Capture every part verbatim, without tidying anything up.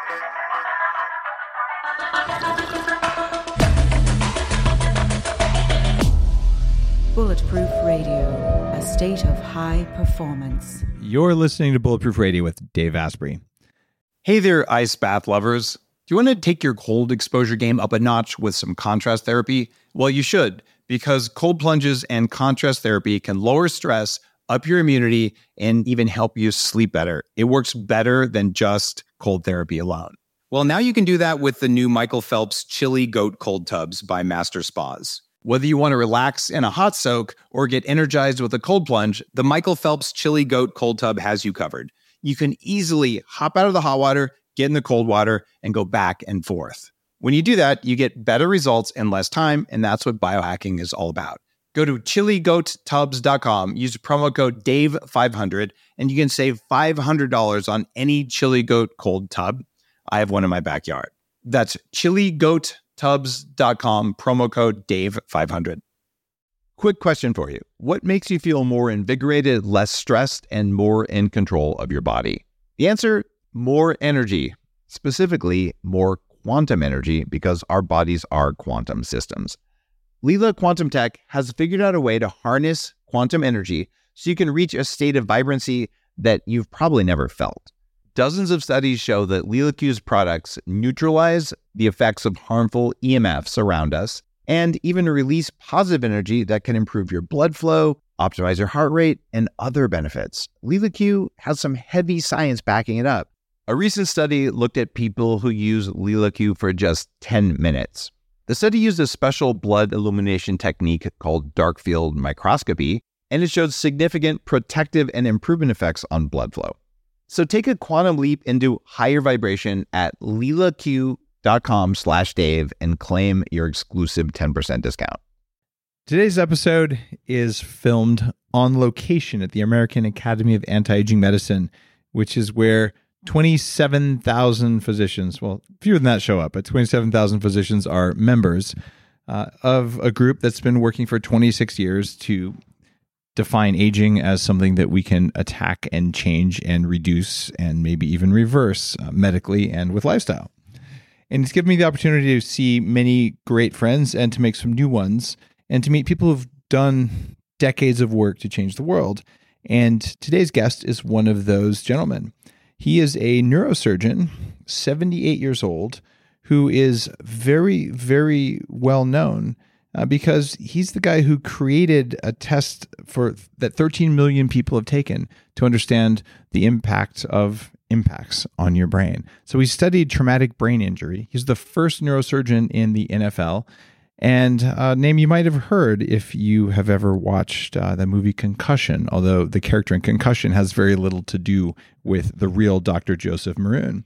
Bulletproof Radio, a state of high performance. You're listening to Bulletproof Radio with Dave Asprey. Hey there, ice bath lovers. Do you want to take your cold exposure game up a notch with some contrast therapy? Well, you should, because cold plunges and contrast therapy can lower stress, up your immunity, and even help you sleep better. It works better than just cold therapy alone. Well, now you can do that with the new Michael Phelps Chili Goat Cold Tubs by Master Spas. Whether you want to relax in a hot soak or get energized with a cold plunge, the Michael Phelps Chili Goat Cold Tub has you covered. You can easily hop out of the hot water, get in the cold water, and go back and forth. When you do that, you get better results in less time, and that's what biohacking is all about. Go to chili goat tubs dot com, use promo code Dave five hundred, and you can save five hundred dollars on any Chili Goat cold tub. I have one in my backyard. That's chili goat tubs dot com, promo code Dave five hundred. Quick question for you. What makes you feel more invigorated, less stressed, and more in control of your body? The answer, more energy. Specifically, more quantum energy, because our bodies are quantum systems. Leela Quantum Tech has figured out a way to harness quantum energy so you can reach a state of vibrancy that you've probably never felt. Dozens of studies show that LeelaQ's products neutralize the effects of harmful E M Fs around us and even release positive energy that can improve your blood flow, optimize your heart rate, and other benefits. LeelaQ has some heavy science backing it up. A recent study looked at people who use LeelaQ for just ten minutes. The study used a special blood illumination technique called dark field microscopy, and it showed significant protective and improvement effects on blood flow. So take a quantum leap into higher vibration at leelaq dot com slash Dave and claim your exclusive ten percent discount. Today's episode is filmed on location at the American Academy of Anti-Aging Medicine, which is where twenty-seven thousand physicians, well, fewer than that show up, but twenty-seven thousand physicians are members uh, of a group that's been working for twenty-six years to define aging as something that we can attack and change and reduce and maybe even reverse uh, medically and with lifestyle. And it's given me the opportunity to see many great friends and to make some new ones and to meet people who've done decades of work to change the world. And today's guest is one of those gentlemen. He is a neurosurgeon, seventy-eight years old, who is very, very well known Uh, because he's the guy who created a test for that thirteen million people have taken to understand the impact of impacts on your brain. So he studied traumatic brain injury. He's the first neurosurgeon in the N F L, and a name you might have heard if you have ever watched uh, the movie Concussion, although the character in Concussion has very little to do with the real Doctor Joseph Maroon.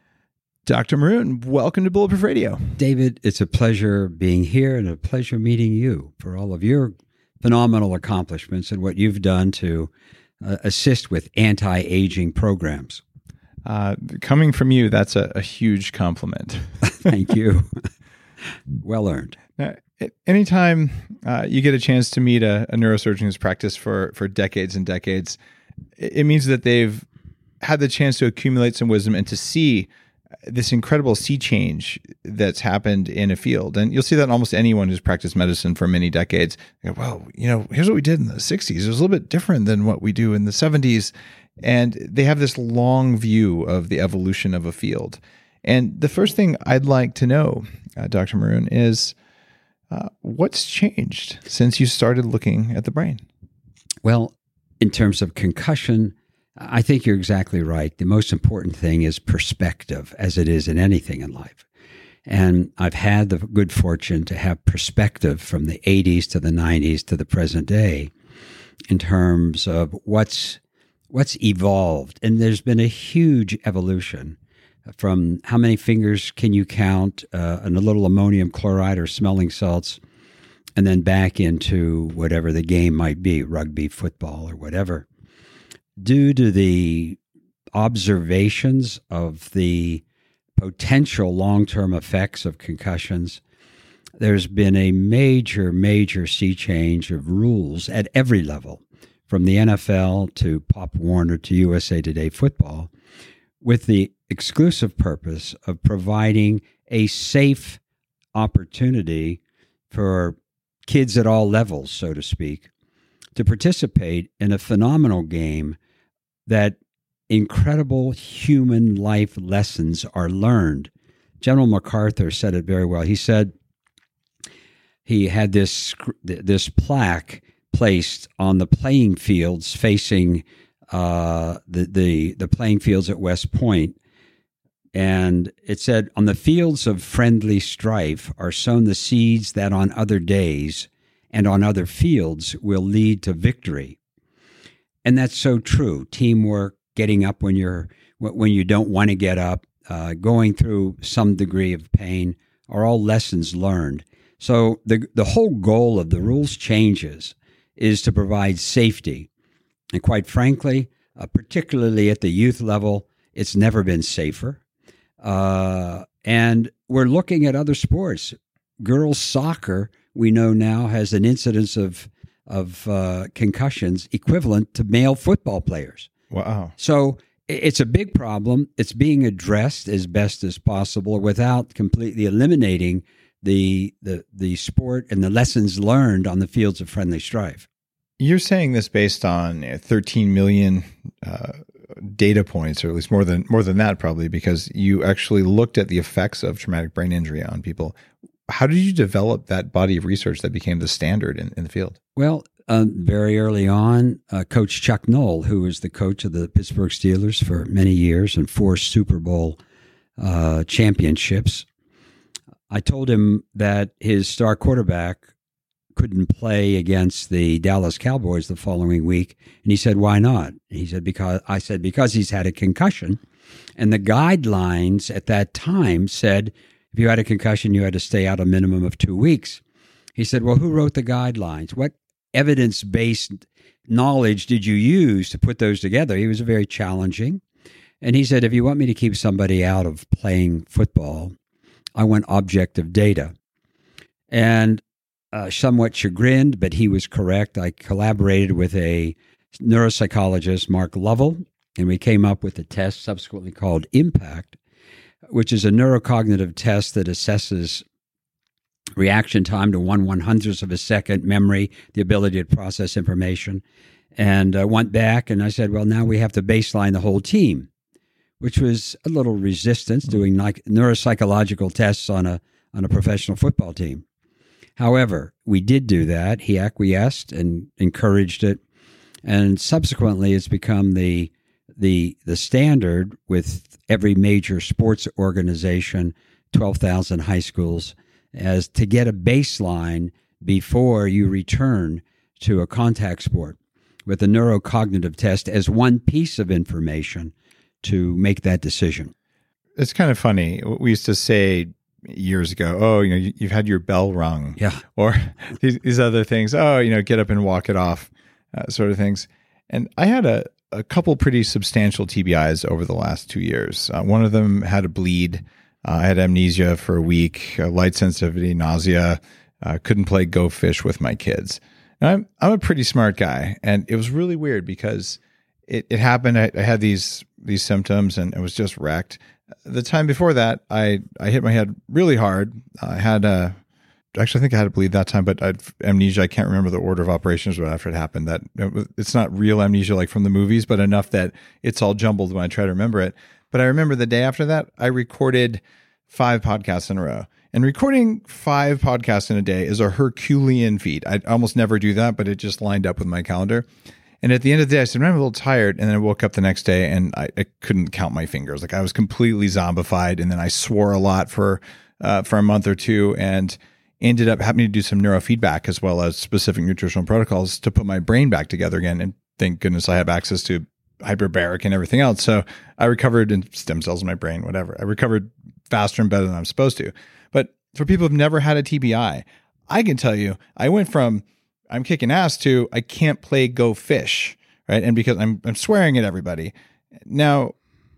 Doctor Maroon, welcome to Bulletproof Radio. David, it's a pleasure being here and a pleasure meeting you for all of your phenomenal accomplishments and what you've done to uh, assist with anti-aging programs. Uh, coming from you, that's a, a huge compliment. Thank you. Well earned. Now, anytime uh, you get a chance to meet a, a neurosurgeon who's practiced for, for decades and decades, it means that they've had the chance to accumulate some wisdom and to see this incredible sea change that's happened in a field. And you'll see that in almost anyone who's practiced medicine for many decades. They go, well, you know, here's what we did in the sixties. It was a little bit different than what we do in the seventies. And they have this long view of the evolution of a field. And the first thing I'd like to know, uh, Doctor Maroon, is uh, what's changed since you started looking at the brain? Well, in terms of concussion, I think you're exactly right. The most important thing is perspective, as it is in anything in life. And I've had the good fortune to have perspective from the eighties to the nineties to the present day in terms of what's what's evolved. And there's been a huge evolution from how many fingers can you count uh, and a little ammonium chloride or smelling salts, and then back into whatever the game might be, rugby, football, or whatever. Due to the observations of the potential long-term effects of concussions, there's been a major, major sea change of rules at every level, from the N F L to Pop Warner to U S A Today football, with the exclusive purpose of providing a safe opportunity for kids at all levels, so to speak, to participate in a phenomenal game that incredible human life lessons are learned. General MacArthur said it very well. He said he had this this plaque placed on the playing fields facing uh, the, the the playing fields at West Point, and it said, "On the fields of friendly strife are sown the seeds that on other days and on other fields will lead to victory." And that's so true. Teamwork, getting up when you're when you don't want to get up, uh, going through some degree of pain, are all lessons learned. So the the whole goal of the rules changes is to provide safety, and quite frankly, uh, particularly at the youth level, it's never been safer. Uh, and we're looking at other sports. Girls soccer, we know now, has an incidence of of uh, concussions equivalent to male football players. Wow. So it's a big problem. It's being addressed as best as possible without completely eliminating the the the sport and the lessons learned on the fields of friendly strife. You're saying this based on thirteen million uh, data points, or at least more than more than that probably, because you actually looked at the effects of traumatic brain injury on people. How did you develop that body of research that became the standard in, in the field? Well, um, very early on, uh, Coach Chuck Noll, who was the coach of the Pittsburgh Steelers for many years and four Super Bowl uh, championships, I told him that his star quarterback couldn't play against the Dallas Cowboys the following week. And he said, "Why not?" He said, because I said, because he's had a concussion. And the guidelines at that time said, if you had a concussion, you had to stay out a minimum of two weeks. He said, "Well, who wrote the guidelines? What evidence-based knowledge did you use to put those together?" He was very challenging. And he said, "If you want me to keep somebody out of playing football, I want objective data." And uh, somewhat chagrined, but he was correct, I collaborated with a neuropsychologist, Mark Lovell, and we came up with a test subsequently called IMPACT, which is a neurocognitive test that assesses reaction time to one one hundredth of a second, memory, the ability to process information. And I uh, went back and I said, well, now we have to baseline the whole team, which was a little resistance doing like neuropsychological tests on a on a professional football team. However, we did do that. He acquiesced and encouraged it. And subsequently, it's become the the the standard with every major sports organization, twelve thousand high schools, as to get a baseline before you return to a contact sport with a neurocognitive test as one piece of information to make that decision. It's kind of funny. We used to say years ago, oh, you know, you've had your bell rung. Yeah. Or these, these other things, oh, you know, get up and walk it off, uh, sort of things. And I had a, a couple pretty substantial T B Is over the last two years. Uh, one of them had a bleed. Uh, I had amnesia for a week, uh, light sensitivity, nausea, uh, couldn't play Go Fish with my kids. And I'm, I'm a pretty smart guy. And it was really weird because it, it happened. I, I had these these symptoms and it was just wrecked. The time before that, I, I hit my head really hard. I had a, actually I think I had a bleed that time, but I had amnesia. I can't remember the order of operations, but after it happened, that it's not real amnesia like from the movies, but enough that it's all jumbled when I try to remember it. But I remember the day after that, I recorded five podcasts in a row. And recording five podcasts in a day is a Herculean feat. I almost never do that, but it just lined up with my calendar. And at the end of the day, I said, I'm a little tired. And then I woke up the next day and I, I couldn't count my fingers. Like I was completely zombified. And then I swore a lot for uh, for a month or two and ended up having to do some neurofeedback as well as specific nutritional protocols to put my brain back together again. And thank goodness I have access to hyperbaric and everything else. So I recovered in stem cells in my brain, whatever. I recovered faster and better than I'm supposed to. But for people who've never had a T B I, I can tell you, I went from I'm kicking ass to I can't play Go Fish, right? And because I'm I'm swearing at everybody. Now,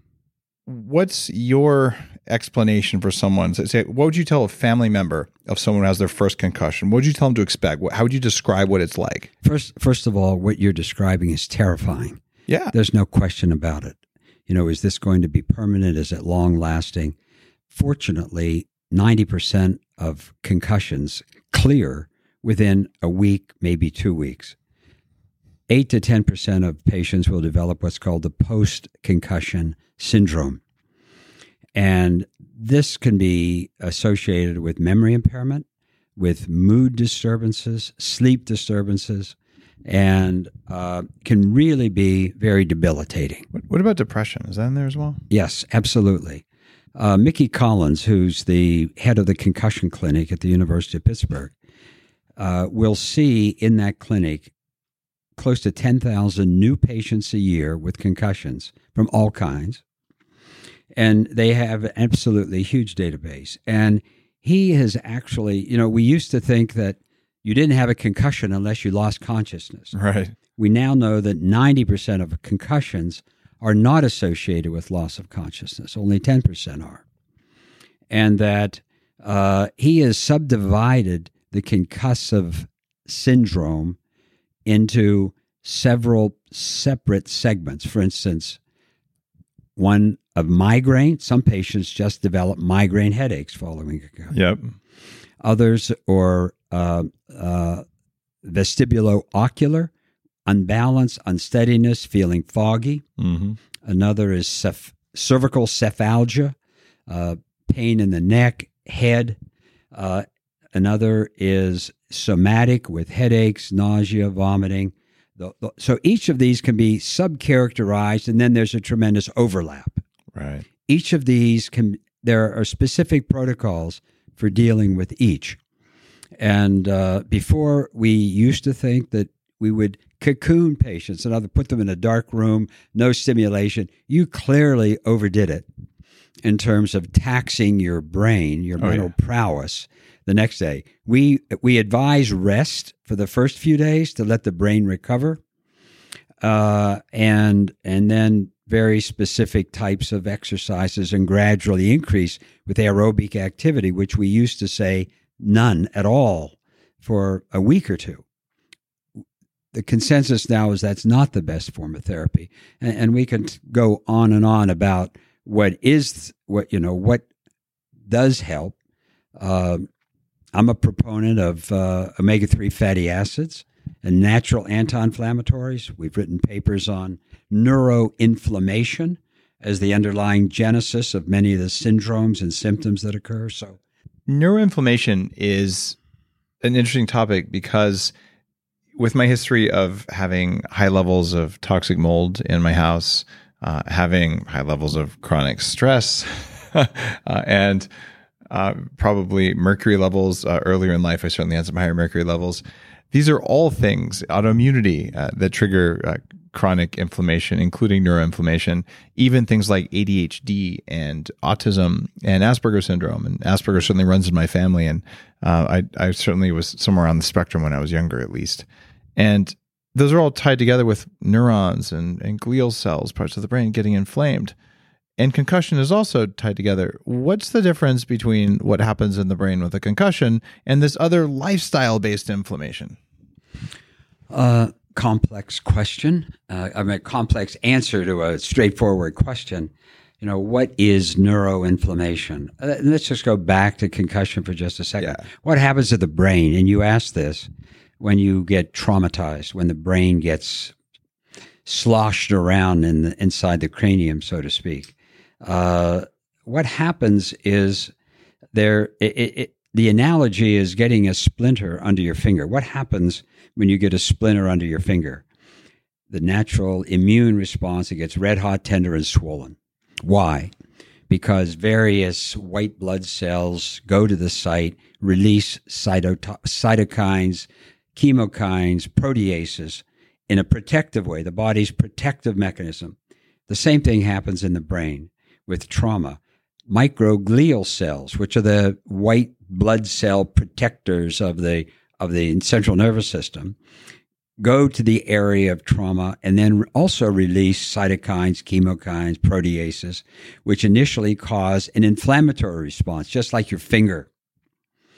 what's your explanation for someone? Say, what would you tell a family member of someone who has their first concussion? What would you tell them to expect? How would you describe what it's like? First, first of all, what you're describing is terrifying. Yeah. There's no question about it. You know, is this going to be permanent? Is it long lasting? Fortunately, ninety percent of concussions clear within a week, maybe two weeks. eight to ten percent of patients will develop what's called the post-concussion syndrome. And this can be associated with memory impairment, with mood disturbances, sleep disturbances, and uh, can really be very debilitating. What, what about depression? Is that in there as well? Yes, absolutely. Uh, Mickey Collins, who's the head of the concussion clinic at the University of Pittsburgh, uh, will see in that clinic close to ten thousand new patients a year with concussions from all kinds. And they have an absolutely huge database. And he has actually, you know, we used to think that you didn't have a concussion unless you lost consciousness. Right. We now know that ninety percent of concussions are not associated with loss of consciousness. Only ten percent are. And that uh, he has subdivided the concussive syndrome into several separate segments. For instance, one of migraine. Some patients just develop migraine headaches following a concussion. Yep. Others are uh, uh, vestibulo-ocular, unbalance, unsteadiness, feeling foggy. Mm-hmm. Another is ceph- cervical cephalgia, uh, pain in the neck, head. Uh, another is somatic with headaches, nausea, vomiting. The, the, so each of these can be subcharacterized, and then there's a tremendous overlap. Right. Each of these can, there are specific protocols for dealing with each. And uh, before, we used to think that we would cocoon patients, and other put them in a dark room, no stimulation. You clearly overdid it in terms of taxing your brain, your Oh, mental yeah. prowess the next day. We we advise rest for the first few days to let the brain recover, uh, and and then very specific types of exercises, and gradually increase with aerobic activity, which we used to say none at all for a week or two. The consensus now is that's not the best form of therapy, and, and we can go on and on about what is what you know what does help. Uh, I'm a proponent of uh, omega three fatty acids and natural anti-inflammatories. We've written papers on neuroinflammation as the underlying genesis of many of the syndromes and symptoms that occur. So, neuroinflammation is an interesting topic because with my history of having high levels of toxic mold in my house, uh, having high levels of chronic stress, uh, and uh, probably mercury levels uh, earlier in life, I certainly had some higher mercury levels. These are all things, autoimmunity, uh, that trigger uh, chronic inflammation, including neuroinflammation, even things like A D H D and autism and Asperger's syndrome. And Asperger certainly runs in my family. And uh, I, I certainly was somewhere on the spectrum when I was younger, at least. And those are all tied together with neurons and, and glial cells, parts of the brain getting inflamed. And concussion is also tied together. What's the difference between what happens in the brain with a concussion and this other lifestyle-based inflammation? uh, complex question. Uh, I mean, a complex answer to a straightforward question. You know, what is neuroinflammation? Uh, let's just go back to concussion for just a second. Yeah. What happens to the brain? And you asked this when you get traumatized, when the brain gets sloshed around in the, inside the cranium, so to speak. Uh, what happens is there. It, it, the analogy is getting a splinter under your finger. What happens when you get a splinter under your finger? The natural immune response, it gets red hot, tender, and swollen. Why? Because various white blood cells go to the site, release cytot- cytokines, chemokines, proteases in a protective way, the body's protective mechanism. The same thing happens in the brain with trauma. Microglial cells, which are the white blood cell protectors of the of the central nervous system, go to the area of trauma and then also release cytokines, chemokines, proteases, which initially cause an inflammatory response, just like your finger.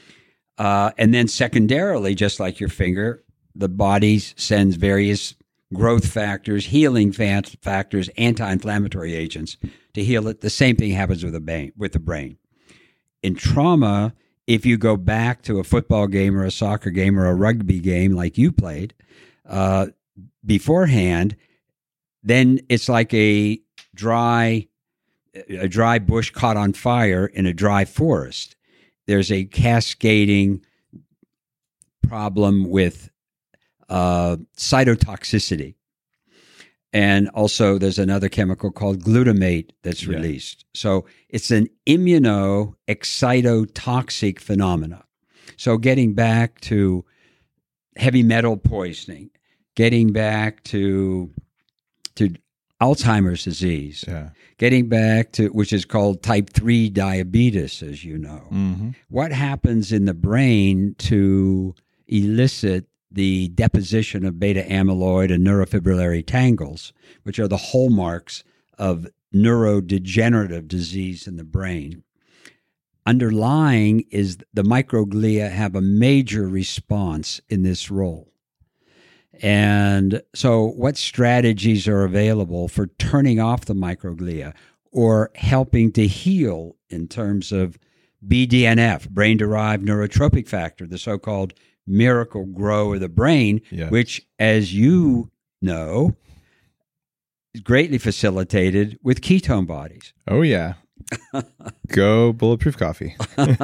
Uh, and then secondarily, just like your finger, the body sends various growth factors, healing factors, anti-inflammatory agents to heal it. The same thing happens with the brain. With the brain. In trauma, if you go back to a football game or a soccer game or a rugby game like you played uh, beforehand, then it's like a dry, a dry bush caught on fire in a dry forest. There's a cascading problem with uh, cytotoxicity. And also there's another chemical called glutamate that's Yeah. released. So it's an immuno-excitotoxic phenomena. So getting back to heavy metal poisoning, getting back to to Alzheimer's disease, Yeah. getting back to, which is called type three diabetes, as you know. Mm-hmm. What happens in the brain to elicit the deposition of beta amyloid and neurofibrillary tangles, which are the hallmarks of neurodegenerative disease in the brain? Underlying is the microglia have a major response in this role. And so what strategies are available for turning off the microglia or helping to heal in terms of B D N F, brain-derived neurotropic factor, the so-called miracle grow of the brain, Yes. which, as you know, is greatly facilitated with ketone bodies. Oh, yeah. Go Bulletproof Coffee.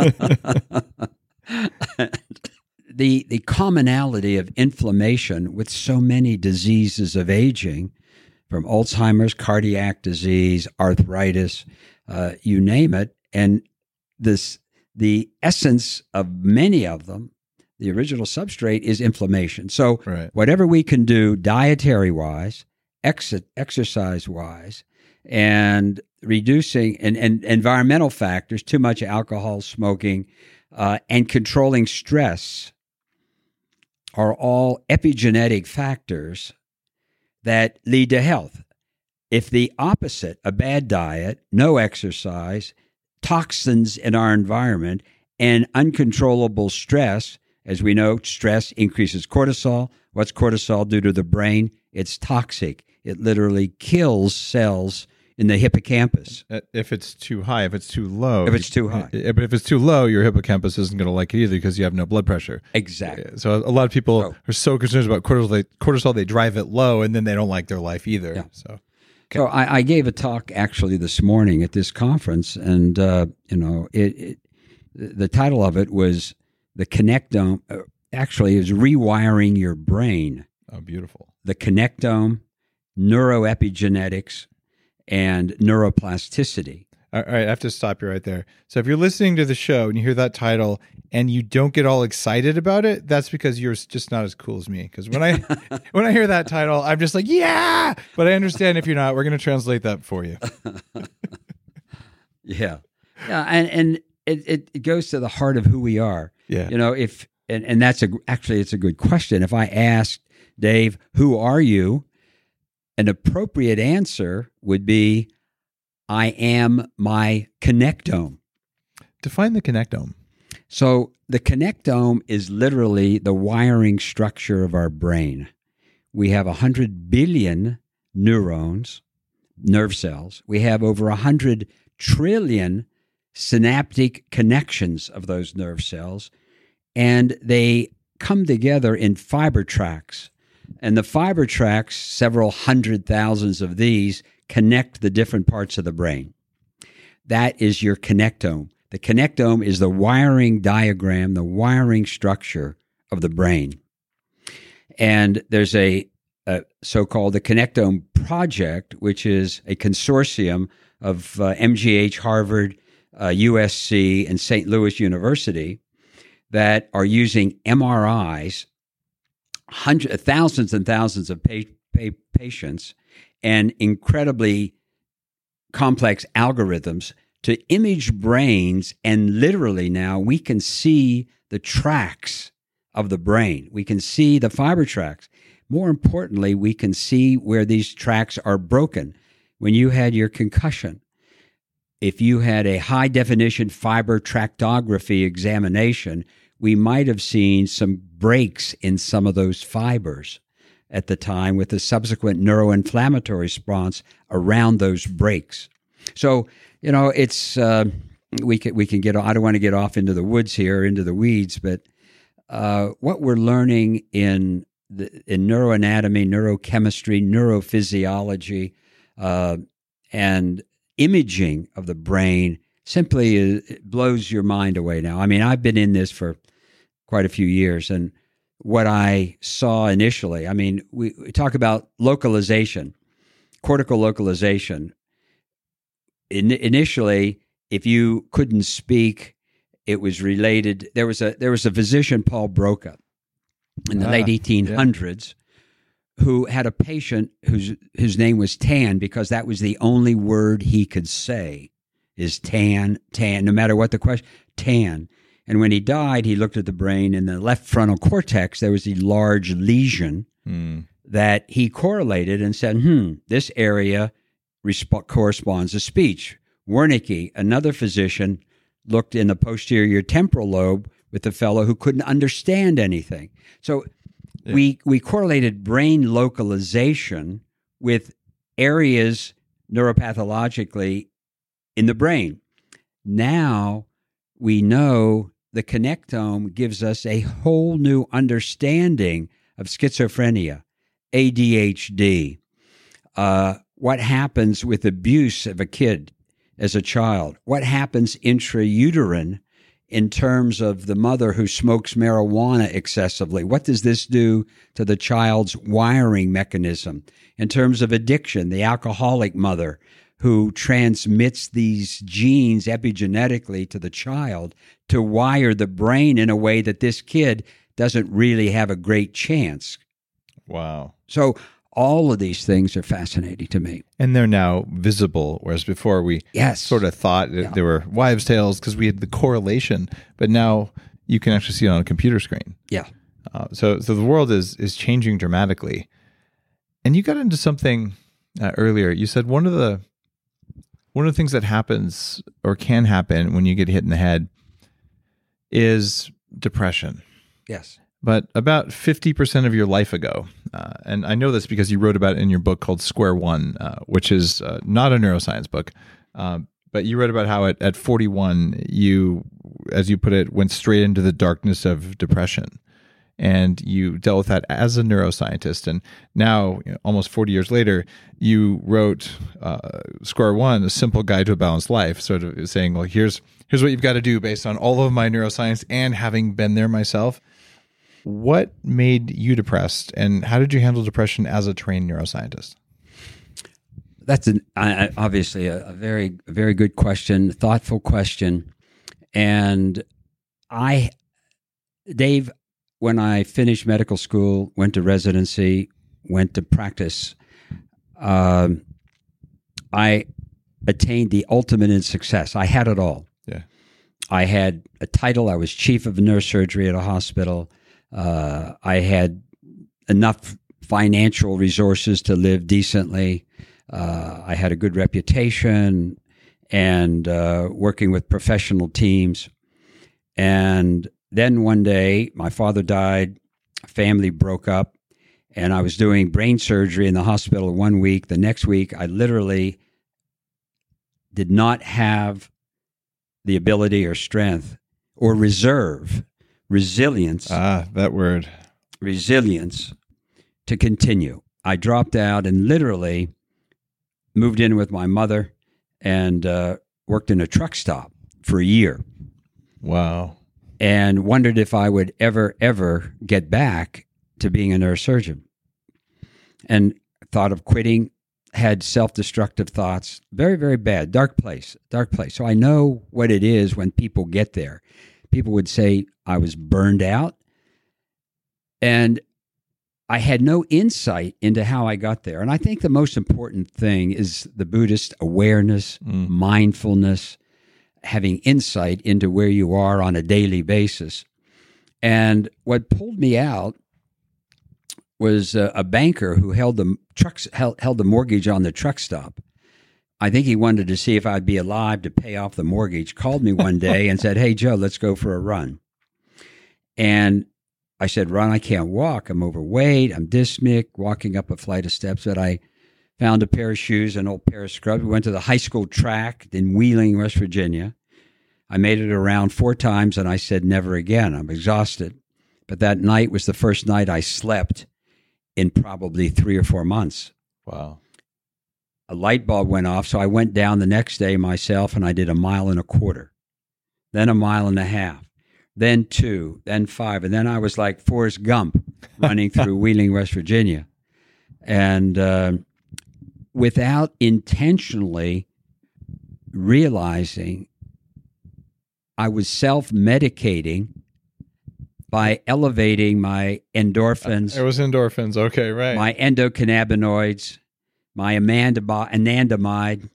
the the commonality of inflammation with so many diseases of aging, from Alzheimer's, cardiac disease, arthritis, uh, you name it, and this the essence of many of them, the original substrate is inflammation. So Right. whatever we can do dietary-wise, ex- exercise-wise, and reducing and, and environmental factors, too much alcohol, smoking, uh, and controlling stress are all epigenetic factors that lead to health. If the opposite, a bad diet, no exercise, toxins in our environment, and uncontrollable stress, as we know, stress increases cortisol. What's cortisol do to the brain? It's toxic. It literally kills cells in the hippocampus. Uh, If it's too high, if it's too low. If it's too high. Uh, But if it's too low, your hippocampus isn't going to like it either because you have no blood pressure. Exactly. So a lot of people So- are so concerned about cortisol they, cortisol, they drive it low, and then they don't like their life either. Yeah. So So I, I gave a talk actually this morning at this conference, and uh, you know, it, it the title of it was the connectome. Uh, actually, is rewiring your brain. oh, beautiful. The connectome, neuroepigenetics, and neuroplasticity. All right, I have to stop you right there. So if you're listening to the show and you hear that title and you don't get all excited about it, that's because you're just not as cool as me. Because when I when I hear that title, I'm just like, yeah. But I understand if you're not, we're going to translate that for you. Yeah, yeah, and and it, it it goes to the heart of who we are. Yeah. You know, if and, and that's a actually it's a good question. If I asked Dave, who are you? An appropriate answer would be, I am my connectome. Define the connectome. So the connectome is literally the wiring structure of our brain. We have one hundred billion neurons, nerve cells. We have over one hundred trillion synaptic connections of those nerve cells, and they come together in fiber tracts. And the fiber tracts, several hundred thousands of these, connect the different parts of the brain. That is your connectome. The connectome is the wiring diagram, the wiring structure of the brain. And there's a, a so-called the Connectome Project, which is a consortium of uh, M G H, Harvard, uh, U S C, and Saint Louis University that are using M R Is, hundreds, thousands and thousands of pa- pa- patients, and incredibly complex algorithms to image brains, and literally now we can see the tracks of the brain. We can see the fiber tracks. More importantly, we can see where these tracks are broken. When you had your concussion, if you had a high-definition fiber tractography examination, we might have seen some breaks in some of those fibers. at the time with the subsequent neuroinflammatory response around those breaks. So, you know, it's uh, we can we can get. I don't want to get off into the woods here, into the weeds, but uh, what we're learning in the, in neuroanatomy, neurochemistry, neurophysiology, uh, and imaging of the brain simply is, it blows your mind away now. I mean, I've been in this for quite a few years, and what I saw initially, I mean, we, we talk about localization, cortical localization. In, initially, if you couldn't speak, it was related. There was a there was a physician, Paul Broca, in the ah, late eighteen hundreds, yeah. who had a patient whose whose name was Tan, because that was the only word he could say, is tan, tan, no matter what the question, tan. And when he died, he looked at the brain. In the left frontal cortex, there was a large lesion mm. that he correlated and said, hmm, this area resp- corresponds to speech. Wernicke, another physician, looked in the posterior temporal lobe with the fellow who couldn't understand anything. So yeah. we we correlated brain localization with areas neuropathologically in the brain. Now we know the connectome gives us a whole new understanding of schizophrenia, A D H D, uh, what happens with abuse of a kid as a child, what happens intrauterine in terms of the mother who smokes marijuana excessively. What does this do to the child's wiring mechanism? In terms of addiction, the alcoholic mother who transmits these genes epigenetically to the child to wire the brain in a way that this kid doesn't really have a great chance. Wow. So all of these things are fascinating to me. And they're now visible, whereas before we yes. sort of thought that yeah. there were wives' tales because we had the correlation, but now you can actually see it on a computer screen. Yeah. Uh, so so the world is is changing dramatically. And you got into something uh, earlier. You said one of the one of the things that happens or can happen when you get hit in the head is depression. Yes. But about fifty percent of your life ago, uh, and I know this because you wrote about it in your book called Square One, uh, which is uh, not a neuroscience book, uh, but you wrote about how at, at forty-one, you, as you put it, went straight into the darkness of depression. And you dealt with that as a neuroscientist. And now, you know, almost forty years later, you wrote uh, Square One, A Simple Guide to a Balanced Life, sort of saying, well, here's here's what you've got to do based on all of my neuroscience and having been there myself. What made you depressed, and how did you handle depression as a trained neuroscientist? That's an, uh, obviously a, a very, very good question, thoughtful question. And I, Dave, when I finished medical school, went to residency, went to practice, um, I attained the ultimate in success. I had it all. Yeah, I had a title. I was chief of neurosurgery at a hospital. Uh, I had enough financial resources to live decently. Uh, I had a good reputation and uh, working with professional teams. And then one day, my father died, family broke up, and I was doing brain surgery in the hospital one week. The next week, I literally did not have the ability or strength or reserve resilience. Ah, that word. Resilience to continue. I dropped out and literally moved in with my mother and uh, worked in a truck stop for a year. Wow. And wondered if I would ever, ever get back to being a neurosurgeon. And thought of quitting, had self-destructive thoughts. Very, very bad. Dark place. Dark place. So I know what it is when people get there. People would say I was burned out, and I had no insight into how I got there. And I think the most important thing is the Buddhist awareness, mm. mindfulness, having insight into where you are on a daily basis. And what pulled me out was a, a banker who held the trucks held, held the mortgage on the truck stop. I think he wanted to see if I'd be alive to pay off the mortgage, called me one day and said, hey, Joe, let's go for a run. And I said, Ron, I can't walk. I'm overweight. I'm dyspneic, walking up a flight of steps. But I found a pair of shoes, an old pair of scrubs. We went to the high school track in Wheeling, West Virginia. I made it around four times, and I said, never again. I'm exhausted. But that night was the first night I slept in probably three or four months. Wow. A light bulb went off, so I went down the next day myself, and I did a mile and a quarter, then a mile and a half, then two, then five, and then I was like Forrest Gump running through Wheeling, West Virginia. And uh, without intentionally realizing, I was self-medicating by elevating my endorphins. It was endorphins. Okay, right. My endocannabinoids, my amandamide, anandamide,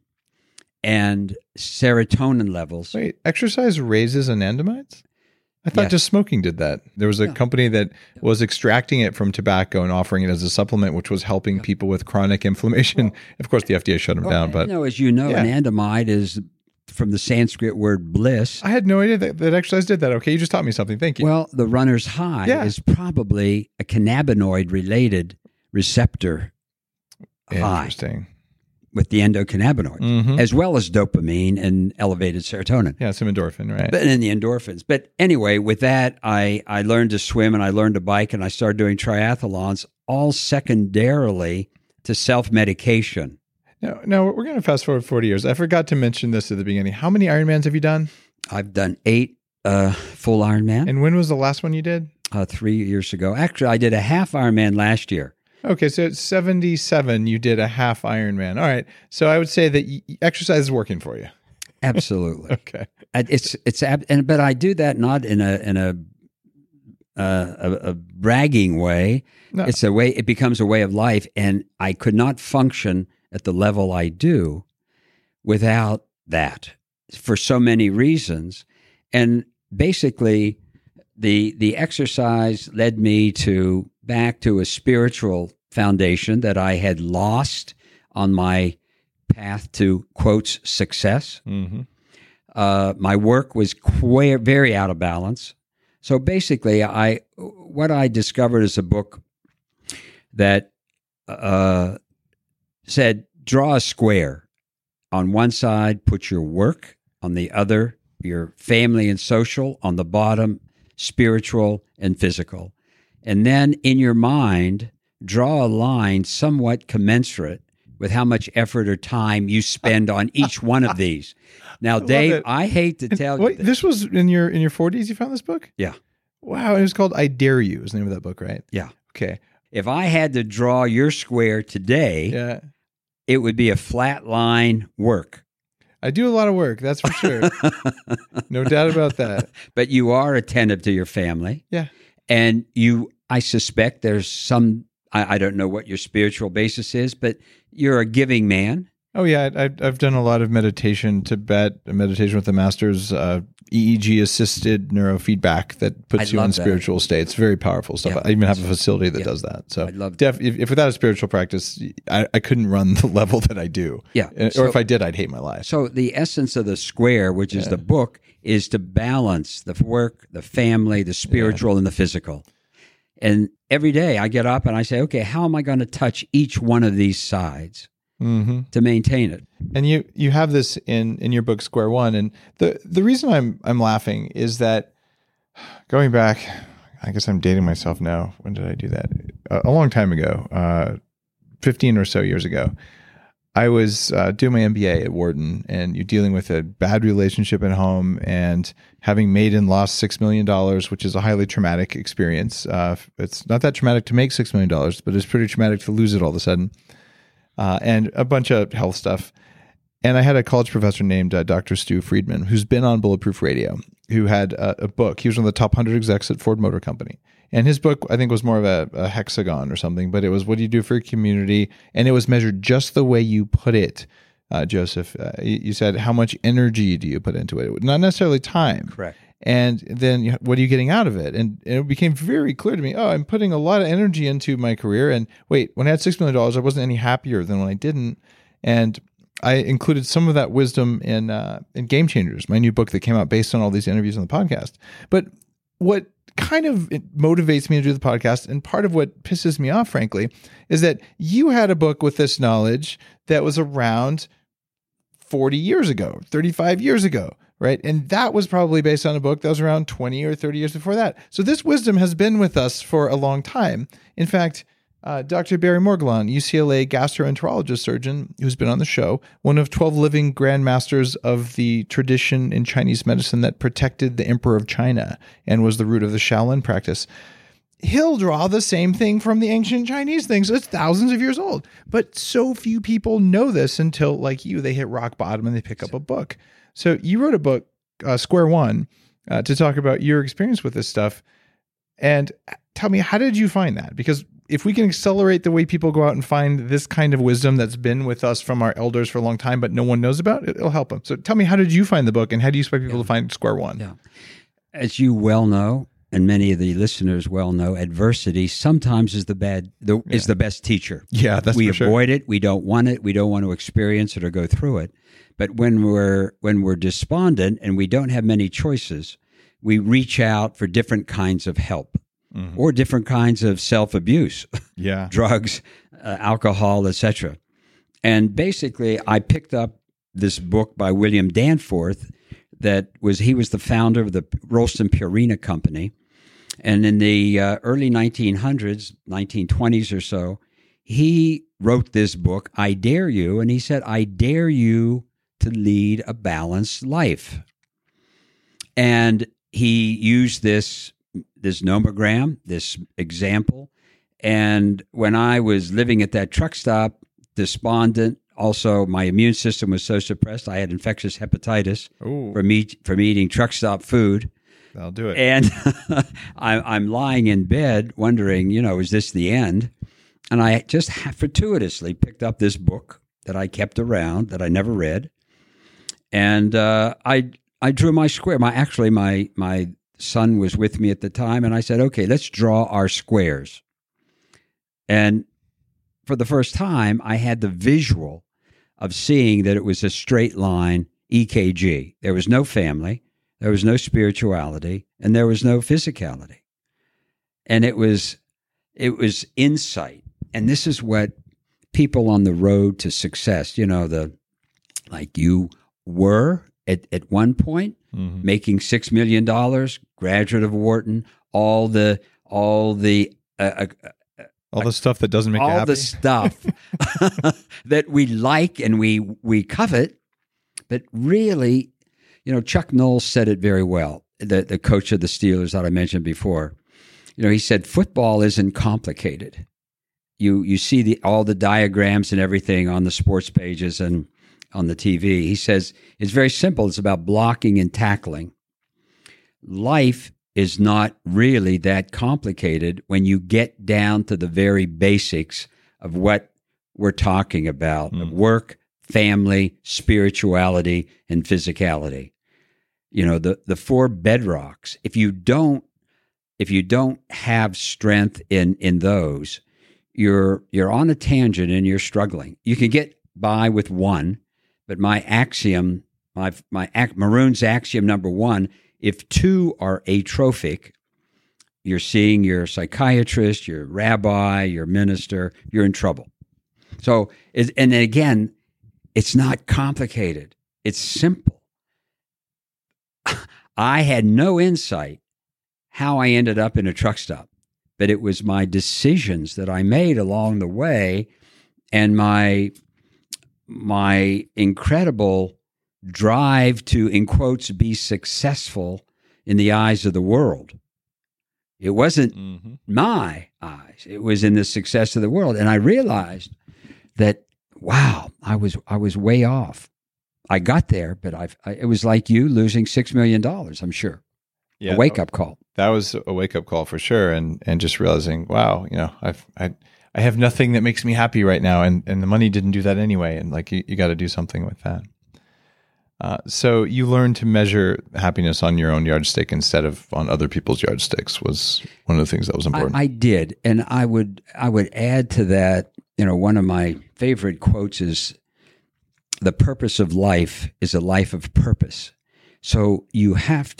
and serotonin levels. Wait, exercise raises anandamides? I thought Yes. just smoking did that. There was a Yeah. company that was extracting it from tobacco and offering it as a supplement, which was helping people with chronic inflammation. Of course, the F D A shut them down, but you know, as you know, Yeah. anandamide is from the Sanskrit word bliss. I had no idea that, that exercise did that. Okay, you just taught me something. Thank you. Well, the runner's high Yeah. is probably a cannabinoid-related receptor high Interesting. with the endocannabinoids, Mhm. as well as dopamine and elevated serotonin. Yeah, some endorphin, right? But in the endorphins. But anyway, with that, I, I learned to swim and I learned to bike and I started doing triathlons, all secondarily to self-medication. Now, now we're going to fast forward forty years. I forgot to mention this at the beginning. How many Ironmans have you done? I've done eight uh, full Ironman And when was the last one you did? uh, three years ago. Actually, I did a half Ironman last year. Okay, so at seventy-seven, you did a half Ironman. All right. So I would say that y- exercise is working for you. Absolutely. Okay. I- It's it's ab- and but I do that not in a in a uh, a, a bragging way. No. It's a way. It becomes a way of life, and I could not function at the level I do without that for so many reasons. And basically, the the exercise led me to back to a spiritual foundation that I had lost on my path to quotes success. Mm-hmm. Uh, my work was quite, very out of balance. So basically, I what I discovered is a book that uh, said, draw a square. On one side, put your work. On the other, your family and social. On the bottom, spiritual and physical. And then in your mind, draw a line somewhat commensurate with how much effort or time you spend on each one of these. Now, love Dave, it. I hate to tell Wait, you this was in your in your forties. You found this book? Yeah. Wow, it was called "I Dare You." Is the name of that book, right? Yeah. Okay. If I had to draw your square today, Yeah, it would be a flat line work. I do a lot of work. That's for sure. No doubt about that. But you are attentive to your family. Yeah. And you, I suspect there's some, I, I don't know what your spiritual basis is, but you're a giving man. Oh yeah, I, I've done a lot of meditation, Tibet meditation with the masters, uh, E E G assisted neurofeedback that puts I you in love that. spiritual states. Very powerful stuff. Yeah. I even have a facility that Yeah. does that. So I love def, if, if without a spiritual practice, I, I couldn't run the level that I do. Yeah. Uh, So- or if I did, I'd hate my life. So the essence of the square, which is the book, is to balance the work, the family, the spiritual, and the physical. And every day I get up and I say, okay, how am I going to touch each one of these sides Mm-hmm. to maintain it? And you you have this in in your book Square One, and the the reason I'm I'm laughing is that going back, I guess I'm dating myself now. When did I do that? A, a long time ago, uh, fifteen or so years ago. I was uh, doing my M B A at Wharton, and you're dealing with a bad relationship at home, and having made and lost six million dollars, which is a highly traumatic experience. Uh, it's not that traumatic to make six million dollars, but it's pretty traumatic to lose it all of a sudden. Uh, and a bunch of health stuff. And I had a college professor named uh, Doctor Stu Friedman, who's been on Bulletproof Radio, who had a, a book. He was one of the top one hundred execs at Ford Motor Company. And his book, I think, was more of a, a hexagon or something, but it was what do you do for your community? And it was measured just the way you put it, uh, Joseph. Uh, you, you said, how much energy do you put into it? Not necessarily time. Correct. And then you- what are you getting out of it? And, and it became very clear to me, oh, I'm putting a lot of energy into my career. And wait, when I had six million dollars, I wasn't any happier than when I didn't. And I included some of that wisdom in uh, in Game Changers, my new book that came out based on all these interviews on the podcast. But what kind of it motivates me to do the podcast, and part of what pisses me off, frankly, is that you had a book with this knowledge that was around forty years ago, thirty-five years ago, right? And that was probably based on a book that was around twenty or thirty years before that. So this wisdom has been with us for a long time. In fact, uh, Doctor Barry Morguelan, U C L A gastroenterologist surgeon who's been on the show, one of twelve living grandmasters of the tradition in Chinese medicine that protected the Emperor of China and was the root of the Shaolin practice. He'll draw the same thing from the ancient Chinese things. It's thousands of years old. But so few people know this until, like you, they hit rock bottom and they pick up a book. So you wrote a book, uh, Square One, uh, to talk about your experience with this stuff. And tell me, how did you find that? Because if we can accelerate the way people go out and find this kind of wisdom that's been with us from our elders for a long time, but no one knows about, it, it'll help them. So tell me, how did you find the book, and how do you expect people yeah. to find Square One? Yeah. As you well know, and many of the listeners well know, adversity sometimes is the bad the, yeah. is the best teacher. Yeah, that's we for sure. avoid it. We don't want it. We don't want to experience it or go through it. But when we're when we're despondent and we don't have many choices, we reach out for different kinds of help mm-hmm. or different kinds of self-abuse, yeah, drugs, uh, alcohol, et cetera. And basically, I picked up this book by William Danforth. That was he was the founder of the Ralston Purina Company. And in the uh, early nineteen hundreds, nineteen twenties or so, he wrote this book, I Dare You, and he said, I dare you to lead a balanced life. And he used this, this nomogram, this example. And when I was living at that truck stop, despondent, also my immune system was so suppressed, I had infectious hepatitis from, eat, from eating truck stop food. I'll do it. And I, I'm lying in bed wondering, you know, is this the end? And I just fortuitously picked up this book that I kept around that I never read. And uh, I I drew my square. My Actually, my, my son was with me at the time, and I said, okay, let's draw our squares. And for the first time, I had the visual of seeing that it was a straight line E K G. There was no family. There was no spirituality, and there was no physicality. And it was it was insight. And this is what people on the road to success, you know, the like you were at, at one point, mm-hmm. making six million dollars, graduate of Wharton, all the all the uh, uh, all the stuff that doesn't make all you happy. the stuff that we like and we we covet, but really. You know, Chuck Knowles said it very well, the, the coach of the Steelers that I mentioned before. You know, he said, football isn't complicated. You you see the all the diagrams and everything on the sports pages and on the T V. He says, it's very simple. It's about blocking and tackling. Life is not really that complicated when you get down to the very basics of what we're talking about, mm. of work, family, spirituality, and physicality. You know, the, the four bedrocks. If you don't, if you don't have strength in, in those, you're you're on a tangent and you're struggling. You can get by with one, but my axiom, my my Maroon's axiom number one: if two are atrophic, you're seeing your psychiatrist, your rabbi, your minister, you're in trouble. So, and again. It's not complicated. It's simple. I had no insight how I ended up in a truck stop, but it was my decisions that I made along the way and my my incredible drive to, in quotes, be successful in the eyes of the world. It wasn't mm-hmm. my eyes. It was in the success of the world. And I realized that wow, I was I was way off. I got there, but I've, I it was like you losing six million dollars. I'm sure. Yeah, a wake up call. That was a wake up call for sure, and and just realizing, wow, you know, I've I I have nothing that makes me happy right now, and and the money didn't do that anyway, and like you, you got to do something with that. Uh, so you learned to measure happiness on your own yardstick instead of on other people's yardsticks was one of the things that was important. I, I did, and I would I would add to that. You know, one of my favorite quotes is, the purpose of life is a life of purpose. So you have to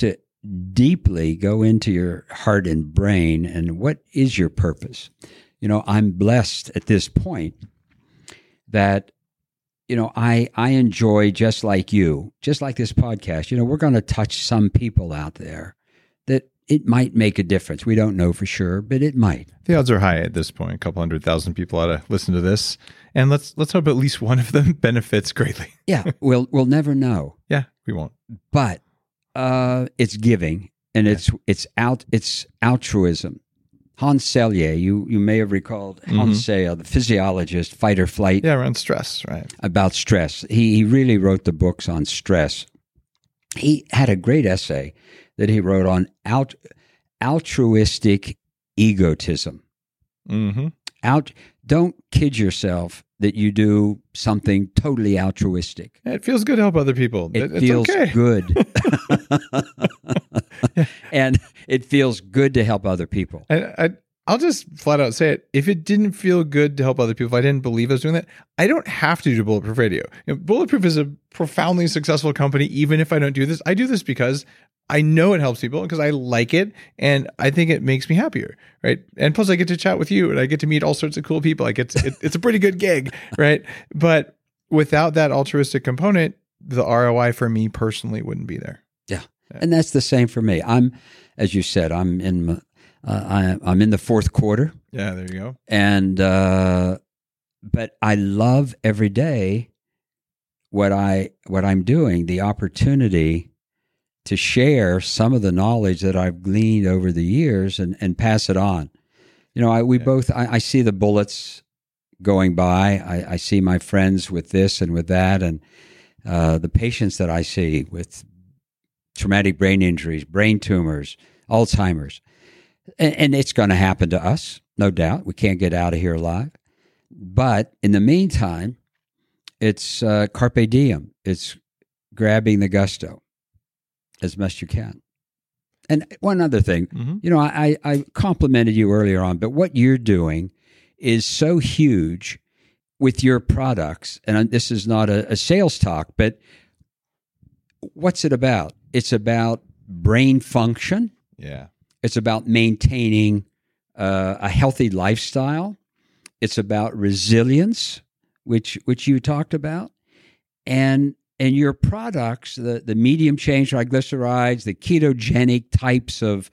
deeply go into your heart and brain and what is your purpose. You know, I'm blessed at this point that, you know, I, I enjoy just like you, just like this podcast, you know, we're going to touch some people out there that it might make a difference. We don't know for sure, but it might. The odds are high at this point. A couple hundred thousand people ought to listen to this. And let's let's hope at least one of them benefits greatly. Yeah, we'll we'll never know. Yeah, we won't. But uh, it's giving, and it's it's out it's altruism. Hans Selye, you you may have recalled Hans mm-hmm. Selye, the physiologist, fight or flight. Yeah, around stress, right? About stress. He he really wrote the books on stress. He had a great essay that he wrote on alt, altruistic egotism. Mm-hmm. Out, don't kid yourself that you do something totally altruistic. It feels good to help other people. It it's feels okay. good. And it feels good to help other people. I, I, I'll just flat out say it. If it didn't feel good to help other people, if I didn't believe I was doing that, I don't have to do Bulletproof Radio. You know, Bulletproof is a profoundly successful company. Even if I don't do this, I do this because I know it helps people, because I like it and I think it makes me happier, right? And plus I get to chat with you and I get to meet all sorts of cool people. I get to, it, it's a pretty good gig, right? But without that altruistic component, the R O I for me personally wouldn't be there. Yeah. yeah. And that's the same for me. I'm, as you said, I'm in, uh, I, I'm in the fourth quarter. Yeah, there you go. And, uh, but I love every day what I, what I'm doing, the opportunity to share some of the knowledge that I've gleaned over the years and, and pass it on. You know, I, we yeah. both, I, I see the bullets going by. I, I see my friends with this and with that, and uh, the patients that I see with traumatic brain injuries, brain tumors, Alzheimer's. And, and it's going to happen to us, no doubt. We can't get out of here alive. But in the meantime, it's uh, carpe diem. It's grabbing the gusto as best you can. And one other thing, mm-hmm. you know, I, I complimented you earlier on, but what you're doing is so huge with your products. And this is not a, a sales talk, but what's it about? It's about brain function. Yeah. It's about maintaining uh, a healthy lifestyle. It's about resilience, which which you talked about. And And your products, the, the medium chain triglycerides, the ketogenic types of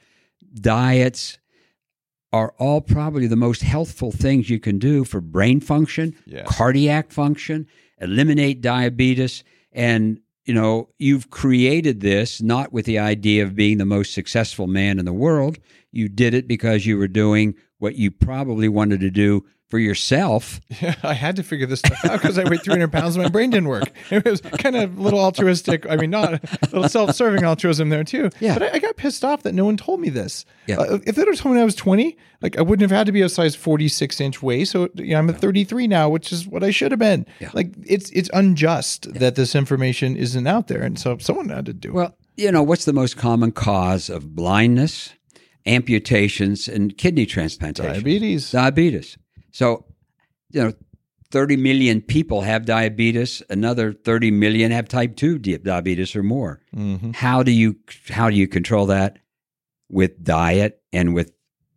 diets are all probably the most healthful things you can do for brain function, yeah. cardiac function, eliminate diabetes. And, you know, you've created this not with the idea of being the most successful man in the world. You did it because you were doing what you probably wanted to do for yourself. Yeah, I had to figure this stuff out because I weighed three hundred pounds and my brain didn't work. It was kind of a little altruistic. I mean, not a little self-serving altruism there too. Yeah. But I, I got pissed off that no one told me this. Yeah. Uh, if they would have told me when I was twenty, like I wouldn't have had to be a size forty-six inch waist. So you know, I'm at thirty-three now, which is what I should have been. Yeah. Like it's it's unjust yeah. that this information isn't out there. And so someone had to do well, it. Well, you know, what's the most common cause of blindness, amputations, and kidney transplantation? Diabetes. Diabetes. So, you know, thirty million people have diabetes. Another thirty million have type two diabetes or more. Mm-hmm. How do you how do you control that? With diet and with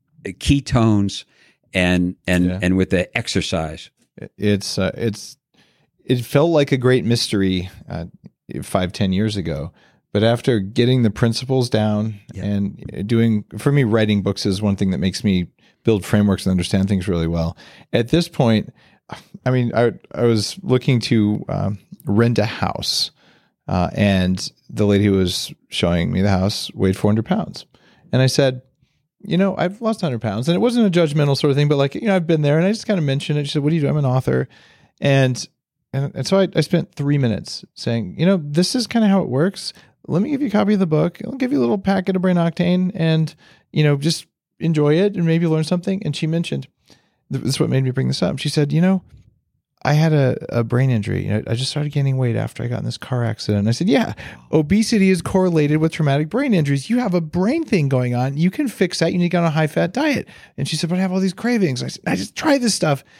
ketones and and yeah. and with the exercise. It's uh, it's it felt like a great mystery uh, five ten years ago. But after getting the principles down yeah. and doing, for me, writing books is one thing that makes me build frameworks and understand things really well. At this point, I mean, I I was looking to um, rent a house, uh, and the lady who was showing me the house weighed four hundred pounds. And I said, you know, I've lost one hundred pounds. And it wasn't a judgmental sort of thing, but like, you know, I've been there. And I just kind of mentioned it. She said, what do you do? I'm an author. And and, and so I, I spent three minutes saying, you know, this is kind of how it works. Let me give you a copy of the book. I'll give you a little packet of Brain Octane and, you know, just enjoy it and maybe learn something. And she mentioned, this is what made me bring this up. She said, you know, I had a, a brain injury. You know, I just started gaining weight after I got in this car accident. And I said, yeah, obesity is correlated with traumatic brain injuries. You have a brain thing going on. You can fix that. You need to get on a high fat diet. And she said, but I have all these cravings. I said, I just try this stuff.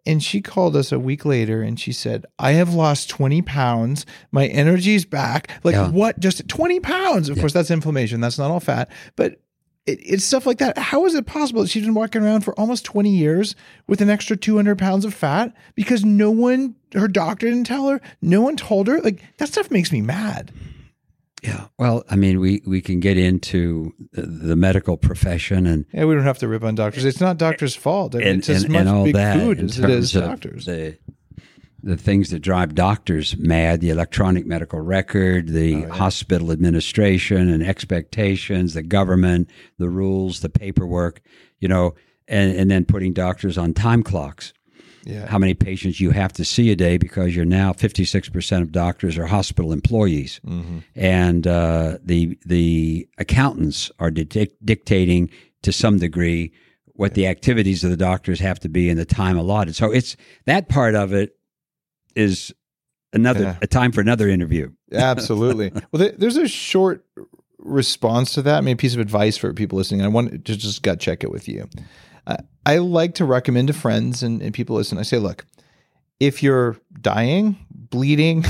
And she called us a week later and she said, I have lost twenty pounds. My energy's back. Like Yeah. what? Just twenty pounds. Of Yeah. course, that's inflammation. That's not all fat. But it, it's stuff like that. How is it possible that she's been walking around for almost twenty years with an extra two hundred pounds of fat because no one, her doctor didn't tell her, no one told her? Like that stuff makes me mad. Yeah. Well, I mean, we, we can get into the, the medical profession and Yeah, we don't have to rip on doctors. It's not doctors' fault. I mean, and, it's as and, much and all big that food in as it is terms of doctors. The, the things that drive doctors mad, the electronic medical record, the Oh, yeah. hospital administration and expectations, the government, the rules, the paperwork, you know, and, and then putting doctors on time clocks. Yeah. How many patients you have to see a day because you're now fifty-six percent of doctors are hospital employees. Mm-hmm. And uh, the the accountants are dic- dictating to some degree what the activities of the doctors have to be in the time allotted. So it's that part of it is another Yeah. a time for another interview. Absolutely. Well, there, there's a short response to that. I mean, a piece of advice for people listening. I want to just gut check it with you. Uh, I like to recommend to friends and, and people listen. I say, look, if you're dying, bleeding,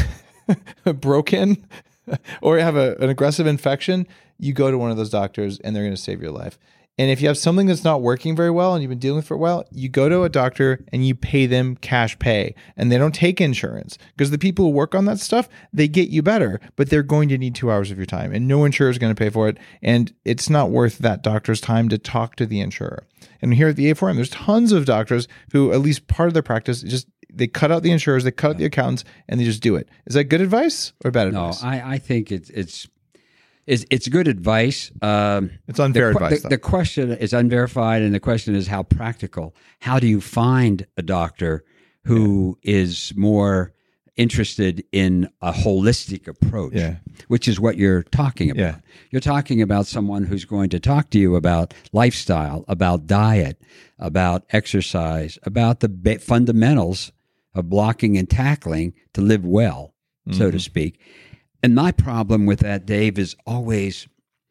broken, or have a, an aggressive infection, you go to one of those doctors and they're going to save your life. And if you have something that's not working very well and you've been dealing with it for a while, you go to a doctor and you pay them cash pay. And they don't take insurance because the people who work on that stuff, they get you better, but they're going to need two hours of your time and no insurer is going to pay for it. And it's not worth that doctor's time to talk to the insurer. And here at the A four M, there's tons of doctors who, at least part of their practice, just they cut out the insurers, they cut out the accountants, and they just do it. Is that good advice or bad No, advice? I, I think it's it's it's it's good advice. Um, It's unfair the, que- advice. The, though. the question is unverified, and the question is how practical. How do you find a doctor who is more interested in a holistic approach, Yeah. which is what you're talking about? Yeah. You're talking about someone who's going to talk to you about lifestyle, about diet, about exercise, about the ba- fundamentals of blocking and tackling to live well, so to speak. And my problem with that, Dave, is always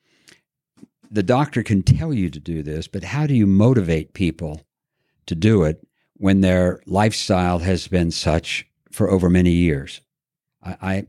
the doctor can tell you to do this, but how do you motivate people to do it when their lifestyle has been such for over many years? I, I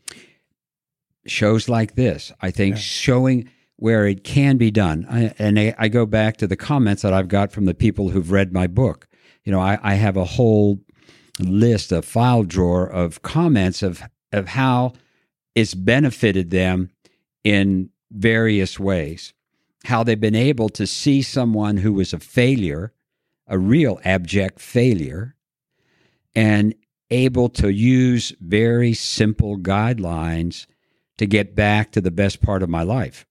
shows like this, I think, Yeah. showing where it can be done. I, and I, I go back to the comments that I've got from the people who've read my book. You know, I, I have a whole list, a file drawer of comments of of how it's benefited them in various ways, how they've been able to see someone who was a failure, a real abject failure, and able to use very simple guidelines to get back to the best part of my life.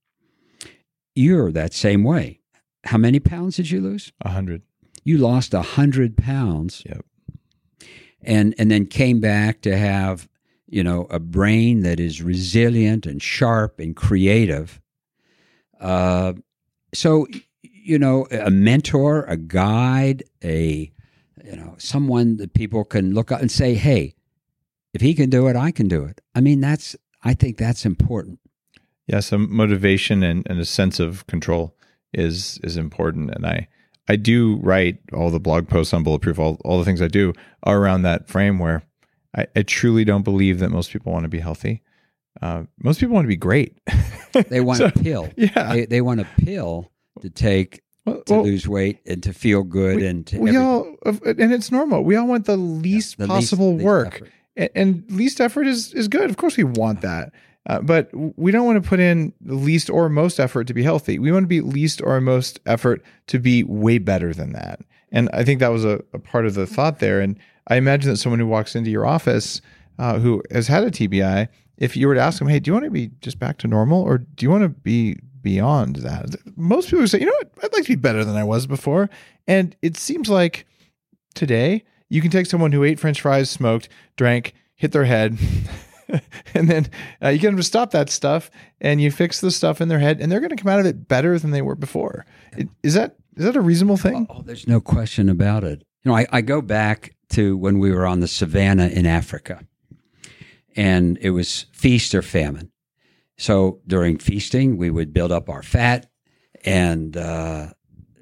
You're that same way. How many pounds did you lose? A hundred. You lost a hundred pounds. Yep. And and then came back to have, you know, a brain that is resilient and sharp and creative. Uh, so, you know, a mentor, a guide, a, you know, someone that people can look up and say, hey, if he can do it, I can do it. I mean, that's, I think that's important. Yeah, some motivation and, and a sense of control is is important. And I I do write all the blog posts on Bulletproof, all, all the things I do are around that frame where I, I truly don't believe that most people want to be healthy. Uh, most people want to be great. They want So, a pill. Yeah. They, they want a pill to take Well, to well, lose weight and to feel good we, and to we every- all, and it's normal. We all want the least the least- possible least work. effort. And, and least effort is, is good. Of course, we want that. Uh, but we don't want to put in the least or most effort to be healthy. We want to be least or most effort to be way better than that. And I think that was a, a part of the thought there. And I imagine that someone who walks into your office uh, who has had a T B I, if you were to ask them, hey, do you want to be just back to normal or do you want to be beyond that? Most people would say, you know what, I'd like to be better than I was before. And it seems like today you can take someone who ate French fries, smoked, drank, hit their head, and then uh, you get them to stop that stuff and you fix the stuff in their head and they're going to come out of it better than they were before. It, is that is that a reasonable thing? Oh, there's no question about it. You know, I, I go back to when we were on the savannah in Africa, and it was feast or famine. So during feasting, we would build up our fat and uh,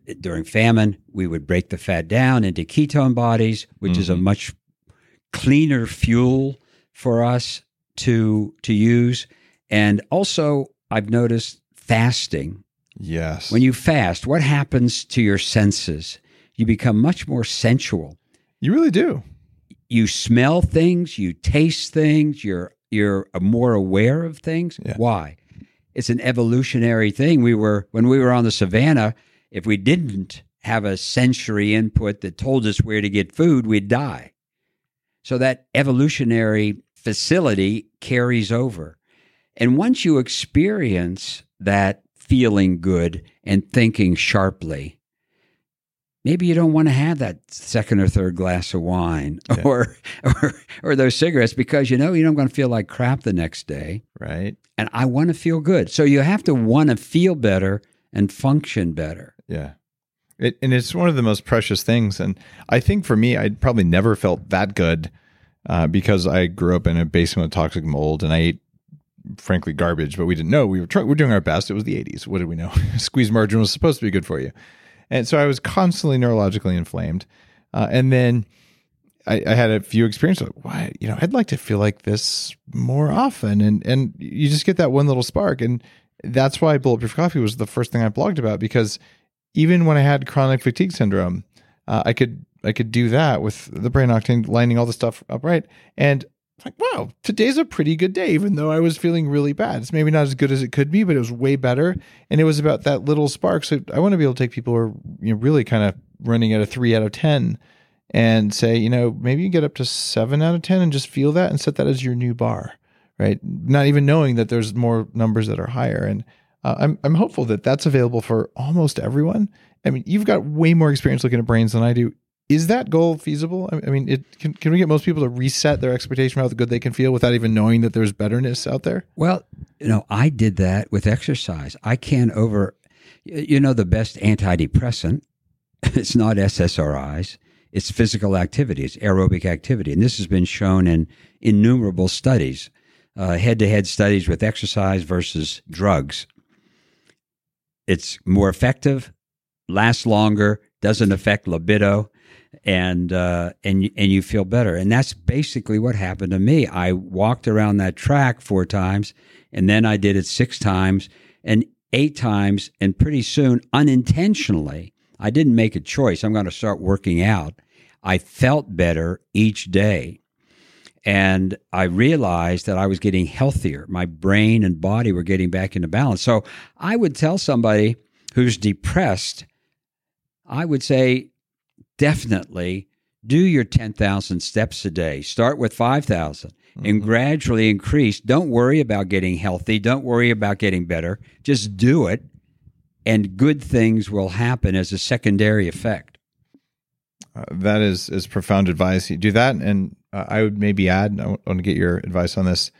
during famine, we would break the fat down into ketone bodies, which mm-hmm. is a much cleaner fuel for us to to use. And also, I've noticed fasting. Yes. When you fast, what happens to your senses? You become much more sensual. You really do. You smell things, you taste things, you're you're more aware of things. Yeah. Why? It's an evolutionary thing. We were when we were on the savannah, if we didn't have a sensory input that told us where to get food, we'd die. So that evolutionary facility carries over. And once you experience that feeling good and thinking sharply, maybe you don't want to have that second or third glass of wine yeah. or, or or those cigarettes because you know you know I'm going to feel like crap the next day. Right. And I want to feel good. So you have to want to feel better and function better. Yeah. It, and it's one of the most precious things. And I think for me, I probably never felt that good uh, because I grew up in a basement with toxic mold and I ate, frankly, garbage, but we didn't know. We were, try- we were doing our best. It was the eighties. What did we know? Squeezed margarine was supposed to be good for you. And so I was constantly neurologically inflamed. Uh, and then I, I had a few experiences. Like, why, you know, I'd like to feel like this more often. And and you just get that one little spark. And that's why Bulletproof Coffee was the first thing I blogged about, because even when I had chronic fatigue syndrome, uh, I could I could do that with the brain octane, lining all the stuff up right. And like, wow, today's a pretty good day, even though I was feeling really bad. It's maybe not as good as it could be, but it was way better. And it was about that little spark. So I want to be able to take people who are, you know, really kind of running at a three out of ten and say, you know, maybe you get up to seven out of ten and just feel that and set that as your new bar, right? Not even knowing that there's more numbers that are higher. And uh, I'm I'm hopeful that that's available for almost everyone. I mean, you've got way more experience looking at brains than I do. Is that goal feasible? I mean, it, can can we get most people to reset their expectation of how good they can feel without even knowing that there's betterness out there? Well, you know, I did that with exercise. I can't over, you know, the best antidepressant, it's not S S R Is, it's physical activity, it's aerobic activity. And this has been shown in innumerable studies, uh, head-to-head studies with exercise versus drugs. It's more effective, lasts longer, doesn't affect libido, and uh, and and you feel better. And that's basically what happened to me. I walked around that track four times, and then I did it six times and eight times, and pretty soon, unintentionally, I didn't make a choice. I'm going to start working out. I felt better each day, and I realized that I was getting healthier. My brain and body were getting back into balance. So I would tell somebody who's depressed, I would say, definitely do your ten thousand steps a day. Start with five thousand mm-hmm. and gradually increase. Don't worry about getting healthy. Don't worry about getting better. Just do it, and good things will happen as a secondary effect. Uh, that is, is profound advice. You do that, and uh, I would maybe add, I want to get your advice on this,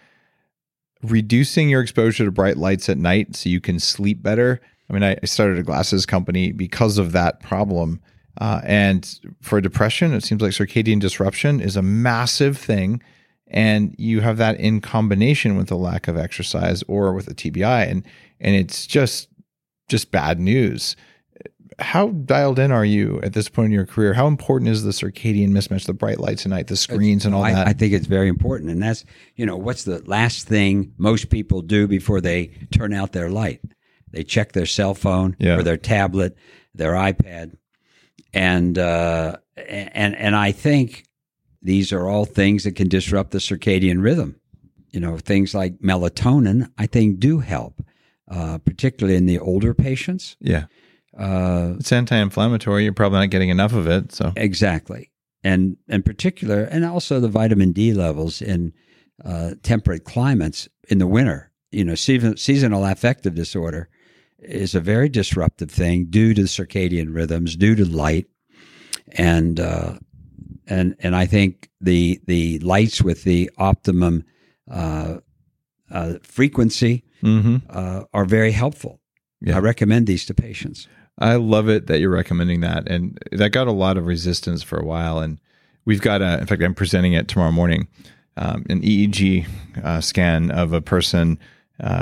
reducing your exposure to bright lights at night so you can sleep better. I mean, I started a glasses company because of that problem. Uh, and for depression, it seems like circadian disruption is a massive thing. And you have that in combination with a lack of exercise or with a T B I. And, and it's just, just bad news. How dialed in are you at this point in your career? How important is the circadian mismatch, the bright lights at night, the screens and all I, that? I think it's very important. And that's, you know, what's the last thing most people do before they turn out their light? They check their cell phone yeah. or their tablet, their iPad. And, uh, and, and I think these are all things that can disrupt the circadian rhythm. You know, things like melatonin, I think, do help, uh, particularly in the older patients. Yeah. Uh, it's anti-inflammatory. You're probably not getting enough of it. So exactly. And in particular, and also the vitamin D levels in uh, temperate climates in the winter, you know, season, seasonal affective disorder is a very disruptive thing due to circadian rhythms, due to light. And, uh, and, and I think the, the lights with the optimum, uh, uh, frequency, mm-hmm. uh, are very helpful. Yeah. I recommend these to patients. I love it that you're recommending that. And that got a lot of resistance for a while. And we've got a, in fact, I'm presenting it tomorrow morning, um, an E E G uh, scan of a person uh,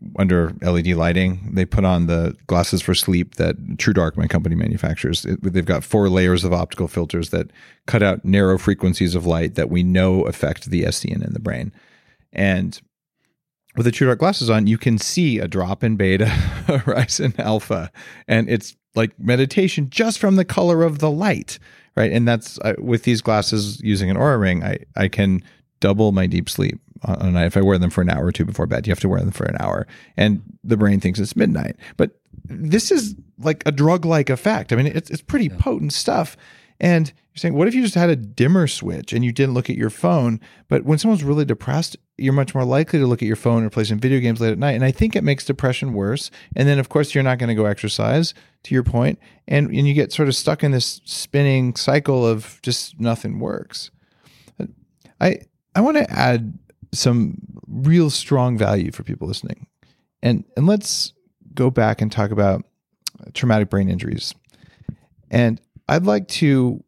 under L E D lighting. They put on the glasses for sleep that TrueDark, my company, manufactures. It, they've got four layers of optical filters that cut out narrow frequencies of light that we know affect the S D N in the brain. And with the TrueDark glasses on, you can see a drop in beta, a rise in alpha, and it's like meditation just from the color of the light, right? And that's uh, with these glasses using an Oura Ring, I I can double my deep sleep on a night. If I wear them for an hour or two before bed, you have to wear them for an hour, and the brain thinks it's midnight. But this is like a drug-like effect. I mean, it's it's pretty yeah. potent stuff. And you're saying, what if you just had a dimmer switch and you didn't look at your phone? But when someone's really depressed, you're much more likely to look at your phone or play some video games late at night. And I think it makes depression worse. And then, of course, you're not going to go exercise, to your point, and, and you get sort of stuck in this spinning cycle of just nothing works. I I want to add some real strong value for people listening. And, and let's go back and talk about traumatic brain injuries. And I'd like to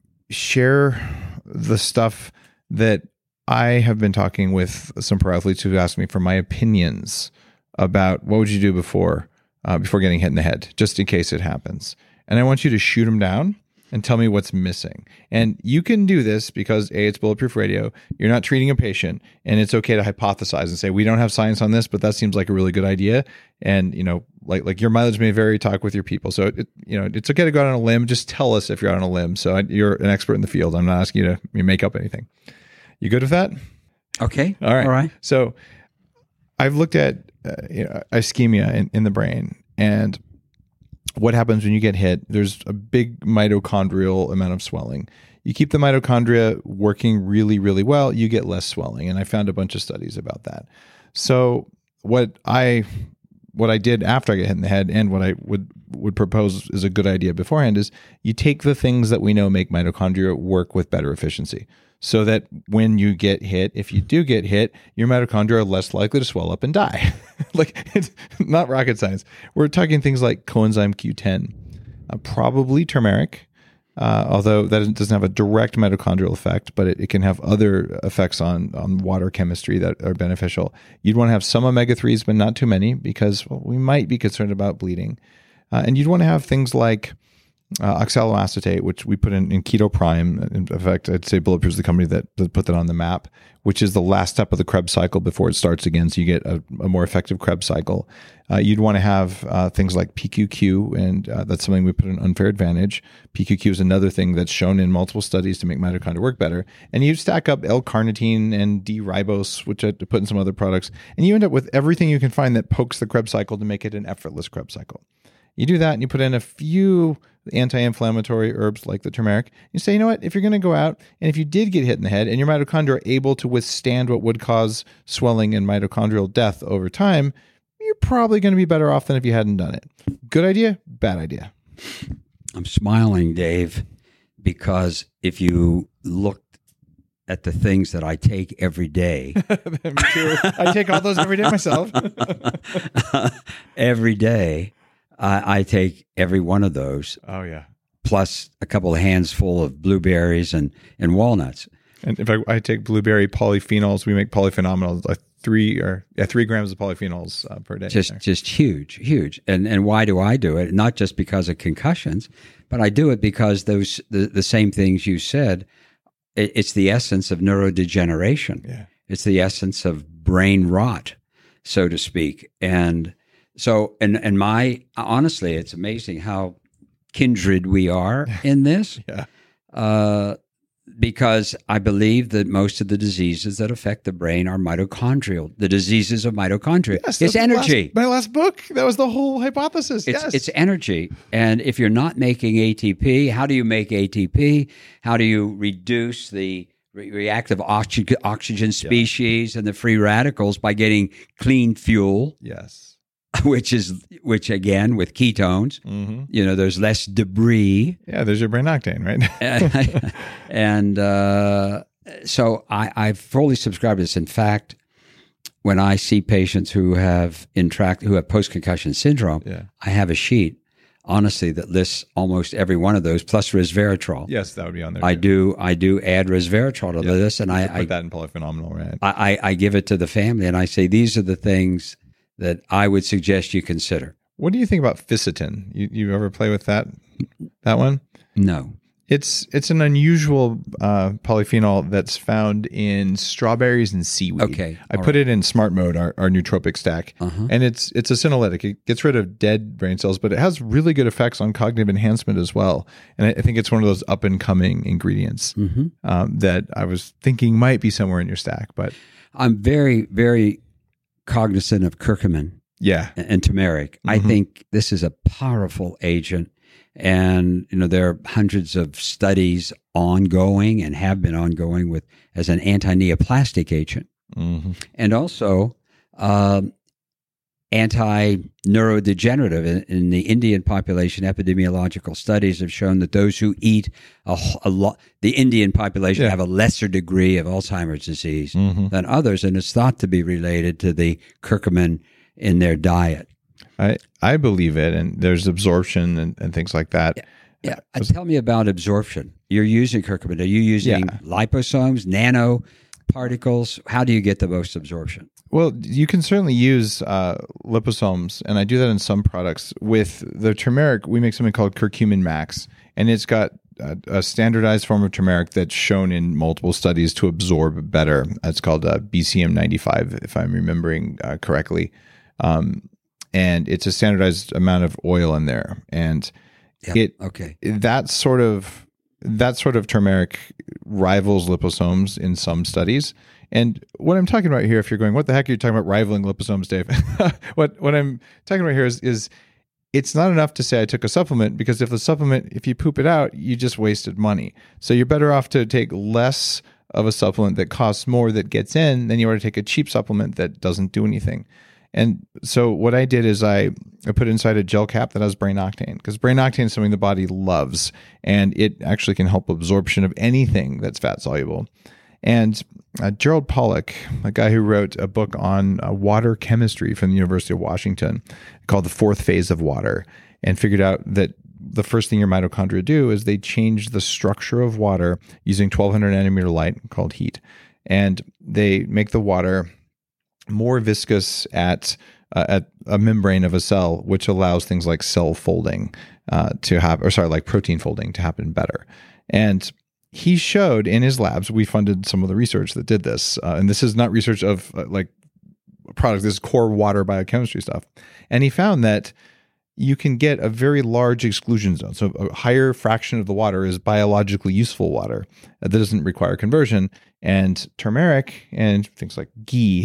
share the stuff that I have been talking with some pro athletes who've asked me for my opinions about what would you do before uh, before getting hit in the head, just in case it happens. And I want you to shoot them down and tell me what's missing. And you can do this because A, it's Bulletproof Radio. You're not treating a patient, and it's okay to hypothesize and say, we don't have science on this, but that seems like a really good idea. And, you know, like, like your mileage may vary, talk with your people. So, it, you know, it's okay to go out on a limb. Just tell us if you're out on a limb. So I, you're an expert in the field. I'm not asking you to make up anything. You good with that? Okay. All right. All right. So I've looked at uh, you know, ischemia in, in the brain, and what happens when you get hit. There's a big mitochondrial amount of swelling. You keep the mitochondria working really, really well, you get less swelling. And I found a bunch of studies about that. So what I what I did after I get hit in the head, and what I would would propose is a good idea beforehand, is you take the things that we know make mitochondria work with better efficiency. So that when you get hit, if you do get hit, your mitochondria are less likely to swell up and die. Like, it's not rocket science. We're talking things like coenzyme Q ten, uh, probably turmeric, uh, although that doesn't have a direct mitochondrial effect, but it, it can have other effects on, on water chemistry that are beneficial. You'd want to have some omega threes, but not too many, because well, we might be concerned about bleeding. Uh, and you'd want to have things like Uh, oxaloacetate, which we put in, in Keto Prime. In fact, I'd say Bulletproof is the company that, that put that on the map, which is the last step of the Krebs cycle before it starts again. So you get a, a more effective Krebs cycle. Uh, you'd want to have uh, things like P Q Q, and uh, that's something we put in Unfair Advantage. P Q Q is another thing that's shown in multiple studies to make mitochondria work better. And you stack up L-carnitine and D-ribose, which I put in some other products, and you end up with everything you can find that pokes the Krebs cycle to make it an effortless Krebs cycle. You do that and you put in a few anti-inflammatory herbs like the turmeric. You say, you know what, if you're going to go out and if you did get hit in the head and your mitochondria are able to withstand what would cause swelling and mitochondrial death over time, you're probably going to be better off than if you hadn't done it. Good idea, bad idea. I'm smiling, Dave, because if you look at the things that I take every day. Me too. I take all those every day myself. Every day. I, I take every one of those. Oh, yeah. Plus a couple of hands full of blueberries and, and walnuts. And in fact, I take blueberry polyphenols. We make polyphenols, like three or yeah, three grams of polyphenols uh, per day. Just just huge, huge. And and why do I do it? Not just because of concussions, but I do it because those the, the same things you said. It, it's the essence of neurodegeneration. Yeah. It's the essence of brain rot, so to speak. And So, and and my, honestly, it's amazing how kindred we are in this. Yeah. Uh, because I believe that most of the diseases that affect the brain are mitochondrial. The diseases of mitochondria. Yes, it's energy. Last, my last book, that was the whole hypothesis. It's, yes. it's energy. And if you're not making A T P, how do you make A T P? How do you reduce the re- reactive oxy- oxygen species yeah. and the free radicals by getting clean fuel? Yes. Which is, which again, with ketones, mm-hmm. you know, there's less debris. Yeah, there's your brain octane, right? and uh, so I, I fully subscribe to this. In fact, when I see patients who have intract, who have post-concussion syndrome, yeah. I have a sheet, honestly, that lists almost every one of those, plus resveratrol. Yes, that would be on there. I too. do, I do add resveratrol to yeah. this, and I put I, that in polyphenomenal, right? I, I, I give it to the family, and I say these are the things that I would suggest you consider. What do you think about Fisetin? You you ever play with that that one? No. It's it's an unusual uh, polyphenol that's found in strawberries and seaweed. Okay, I all put right. it in Smart Mode, our, our nootropic stack, Uh-huh. and it's it's a senolytic. It gets rid of dead brain cells, but it has really good effects on cognitive enhancement as well. And I, I think it's one of those up and coming ingredients Mm-hmm. um, that I was thinking might be somewhere in your stack. But I'm very, very cognizant of curcumin yeah, and, and turmeric. I Mhm. think this is a powerful agent. And, you know, there are hundreds of studies ongoing and have been ongoing with as an anti-neoplastic agent. Mhm. And also um, anti-neurodegenerative. In, in the Indian population, epidemiological studies have shown that those who eat a, wh- a lot, the Indian population Yeah. have a lesser degree of Alzheimer's disease Mhm. than others, and it's thought to be related to the curcumin in their diet. I I believe it, and there's absorption and, and things like that. Yeah, uh, tell me about absorption. You're using curcumin. Are you using Yeah. liposomes, nano particles? How do you get the most absorption? Well, you can certainly use uh, liposomes, and I do that in some products. With the turmeric, we make something called curcumin max, and it's got a, a standardized form of turmeric that's shown in multiple studies to absorb better. It's called uh, B C M ninety-five, if I'm remembering uh, correctly. Um, and it's a standardized amount of oil in there, and Yeah. it Okay. that sort of that sort of turmeric rivals liposomes in some studies. And what I'm talking about here, if you're going, what the heck are you talking about rivaling liposomes, Dave? what what I'm talking about here is is it's not enough to say I took a supplement, because if the supplement, if you poop it out, you just wasted money. So you're better off to take less of a supplement that costs more that gets in than you are to take a cheap supplement that doesn't do anything. And so what I did is I, I put inside a gel cap that has brain octane, because brain octane is something the body loves, and it actually can help absorption of anything that's fat soluble. And uh, Gerald Pollack, a guy who wrote a book on uh, water chemistry from the University of Washington called The Fourth Phase of Water, and figured out that the first thing your mitochondria do is they change the structure of water using twelve hundred nanometer light called heat. And they make the water more viscous at uh, at a membrane of a cell, which allows things like cell folding uh, to happen, or sorry, like protein folding to happen better. And he showed in his labs, we funded some of the research that did this, uh, and this is not research of uh, like products. This is core water biochemistry stuff. And he found that you can get a very large exclusion zone. So a higher fraction of the water is biologically useful water that doesn't require conversion. And turmeric and things like ghee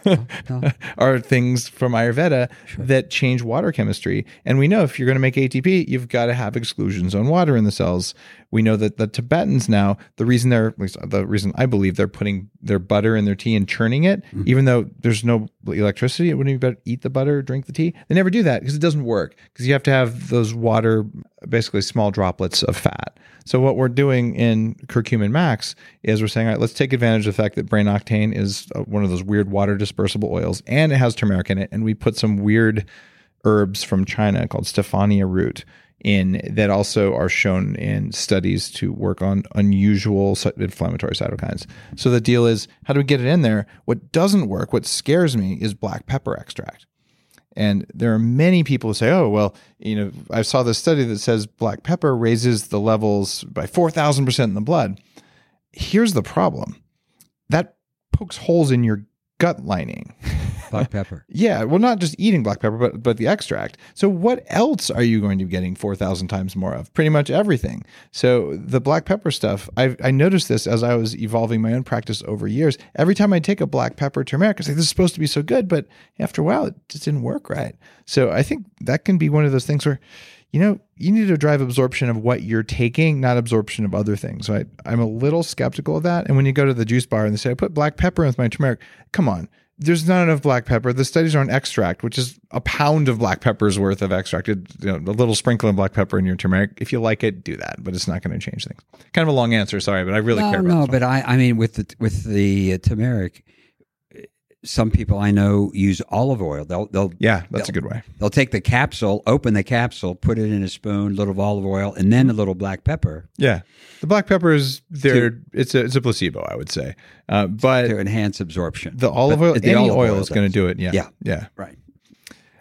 no. are things from Ayurveda Sure. that change water chemistry. And we know if you're going to make A T P, you've got to have exclusion zone water in the cells. We know that the Tibetans now, the reason they're, at least the reason I believe they're putting their butter in their tea and churning it, Mm-hmm. even though there's no electricity, it wouldn't be better eat the butter, drink the tea. They never do that because it doesn't work, because you have to have those water, basically small droplets of fat. So what we're doing in Curcumin Max is we're saying, all right, let's take advantage of the fact that brain octane is uh, one of those weird water dispersible oils, and it has turmeric in it. And we put some weird herbs from China called Stephania root in that also are shown in studies to work on unusual cy- inflammatory cytokines. So the deal is, how do we get it in there? What doesn't work, what scares me, is black pepper extract. And there are many people who say, oh, well, you know, I saw this study that says black pepper raises the levels by four thousand percent in the blood. Here's the problem. That pokes holes in your gut lining. Black pepper. Yeah, well, not just eating black pepper, but but the extract. So what else are you going to be getting four thousand times more of? Pretty much everything. So the black pepper stuff, I I noticed this as I was evolving my own practice over years. Every time I take a black pepper turmeric, I say, this is supposed to be so good, but after a while, it just didn't work right. So I think that can be one of those things where, you know, you need to drive absorption of what you're taking, not absorption of other things. So I, I'm a little skeptical of that. And when you go to the juice bar and they say, I put black pepper in with my turmeric, come on. There's not enough black pepper. The studies are on extract, which is a pound of black pepper's worth of extracted, you know, a little sprinkle of black pepper in your turmeric. If you like it, do that, but it's not going to change things. Kind of a long answer, sorry, but I really no, care about no, this one. but I, I mean, with the with the uh, turmeric, some people I know use olive oil. They'll they'll Yeah, that's a good way. they'll take the capsule, open the capsule, put it in a spoon, little of olive oil, and then a little black pepper Yeah, the black pepper is there. It's a it's a placebo, I would say, uh, but to enhance absorption. the olive But oil, the any olive oil, oil is going to does. do it. Yeah, Yeah. yeah. Right.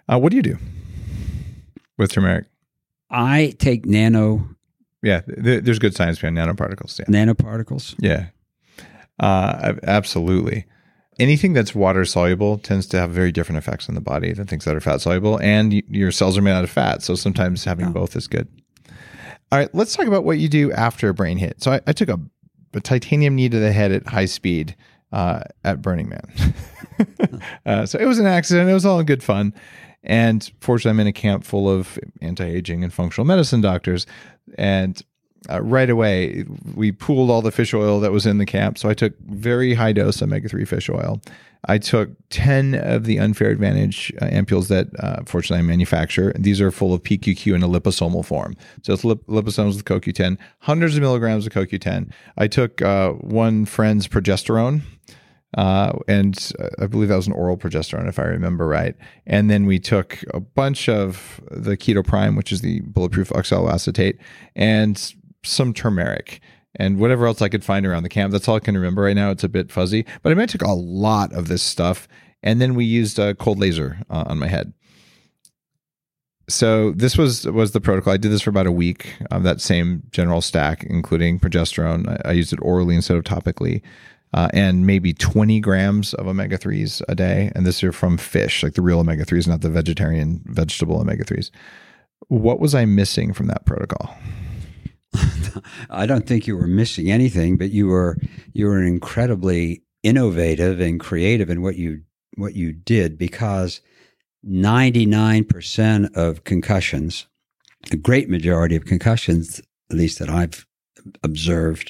Uh, what do you do with turmeric? I take nano Yeah, th- there's good science behind nanoparticles. Yeah, nanoparticles. yeah, uh, absolutely. Anything that's water soluble tends to have very different effects on the body than things that are fat soluble, and y- your cells are made out of fat, so sometimes having Yeah. both is good. All right, let's talk about what you do after a brain hit. So I, I took a, a titanium knee to the head at high speed uh, at Burning Man. uh, so it was an accident. It was all in good fun. And fortunately, I'm in a camp full of anti-aging and functional medicine doctors. And uh, right away, we pooled all the fish oil that was in the camp. So I took very high dose omega three fish oil. I took ten of the Unfair Advantage uh, ampules that, uh, fortunately, I manufacture. And these are full of P Q Q in a liposomal form. So it's lip- liposomes with C O Q ten, hundreds of milligrams of C O Q ten. I took uh, one friend's progesterone. Uh, and I believe that was an oral progesterone, if I remember right. And then we took a bunch of the Keto Prime, which is the bulletproof oxaloacetate, and some turmeric and whatever else I could find around the camp. That's all I can remember right now. It's a bit fuzzy, but I mean, I took a lot of this stuff. And then we used a cold laser uh, on my head. So this was was the protocol. I did this for about a week of that same general stack, including progesterone. I, I used it orally instead of topically. Uh, and maybe twenty grams of omega threes a day. And this are from fish, like the real omega threes, not the vegetarian vegetable omega threes. What was I missing from that protocol? I don't think you were missing anything, but you were you were incredibly innovative and creative in what you what you did, because ninety-nine percent of concussions, a great majority of concussions, at least that I've observed,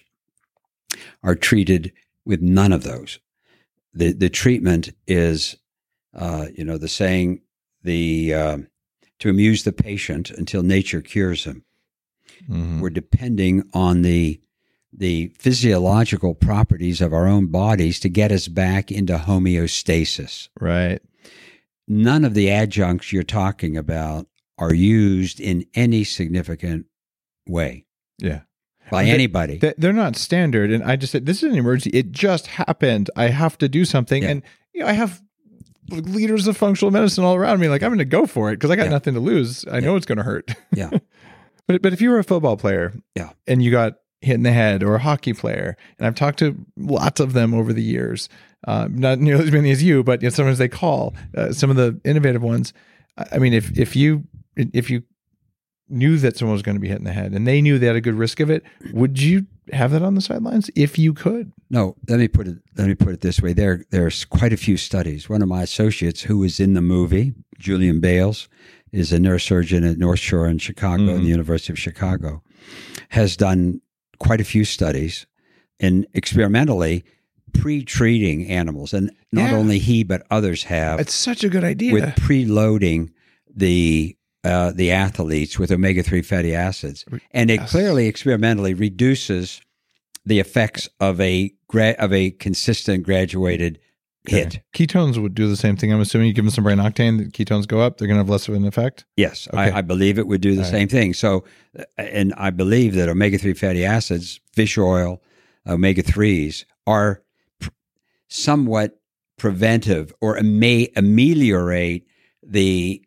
are treated with none of those. The the treatment is, uh, you know, the saying, the uh, to amuse the patient until nature cures him. Mm-hmm. We're depending on the the physiological properties of our own bodies to get us back into homeostasis. Right. None of the adjuncts you're talking about are used in any significant way. Yeah. By they, anybody. They, they're not standard. And I just said, this is an emergency. It just happened. I have to do something. Yeah. And you know, I have leaders of functional medicine all around me. Like, I'm going to go for it because I got yeah. nothing to lose. I yeah. know it's going to hurt. Yeah. but but if you were a football player yeah. and you got hit in the head, or a hockey player, and I've talked to lots of them over the years, uh, not nearly as many as you, but you know, sometimes they call uh, some of the innovative ones. I mean, if if you if you knew that someone was going to be hit in the head and they knew they had a good risk of it, would you have that on the sidelines if you could? No, let me put it, let me put it this way. There, there's quite a few studies. One of my associates who was in the movie, Julian Bales, is a neurosurgeon at North Shore in Chicago, mm-hmm. and the University of Chicago, has done quite a few studies and experimentally pre-treating animals. And not yeah. only he, but others have. It's such a good idea. With preloading the Uh, the athletes with omega three fatty acids. And it yes. clearly experimentally reduces the effects of a gra- of a consistent graduated okay. hit. Ketones would do the same thing. I'm assuming you give them some brain octane, the ketones go up, they're going to have less of an effect? Yes, okay. I, I believe it would do the All same right. thing. So, and I believe that omega three fatty acids, fish oil, omega threes are pr- somewhat preventive or may ameliorate the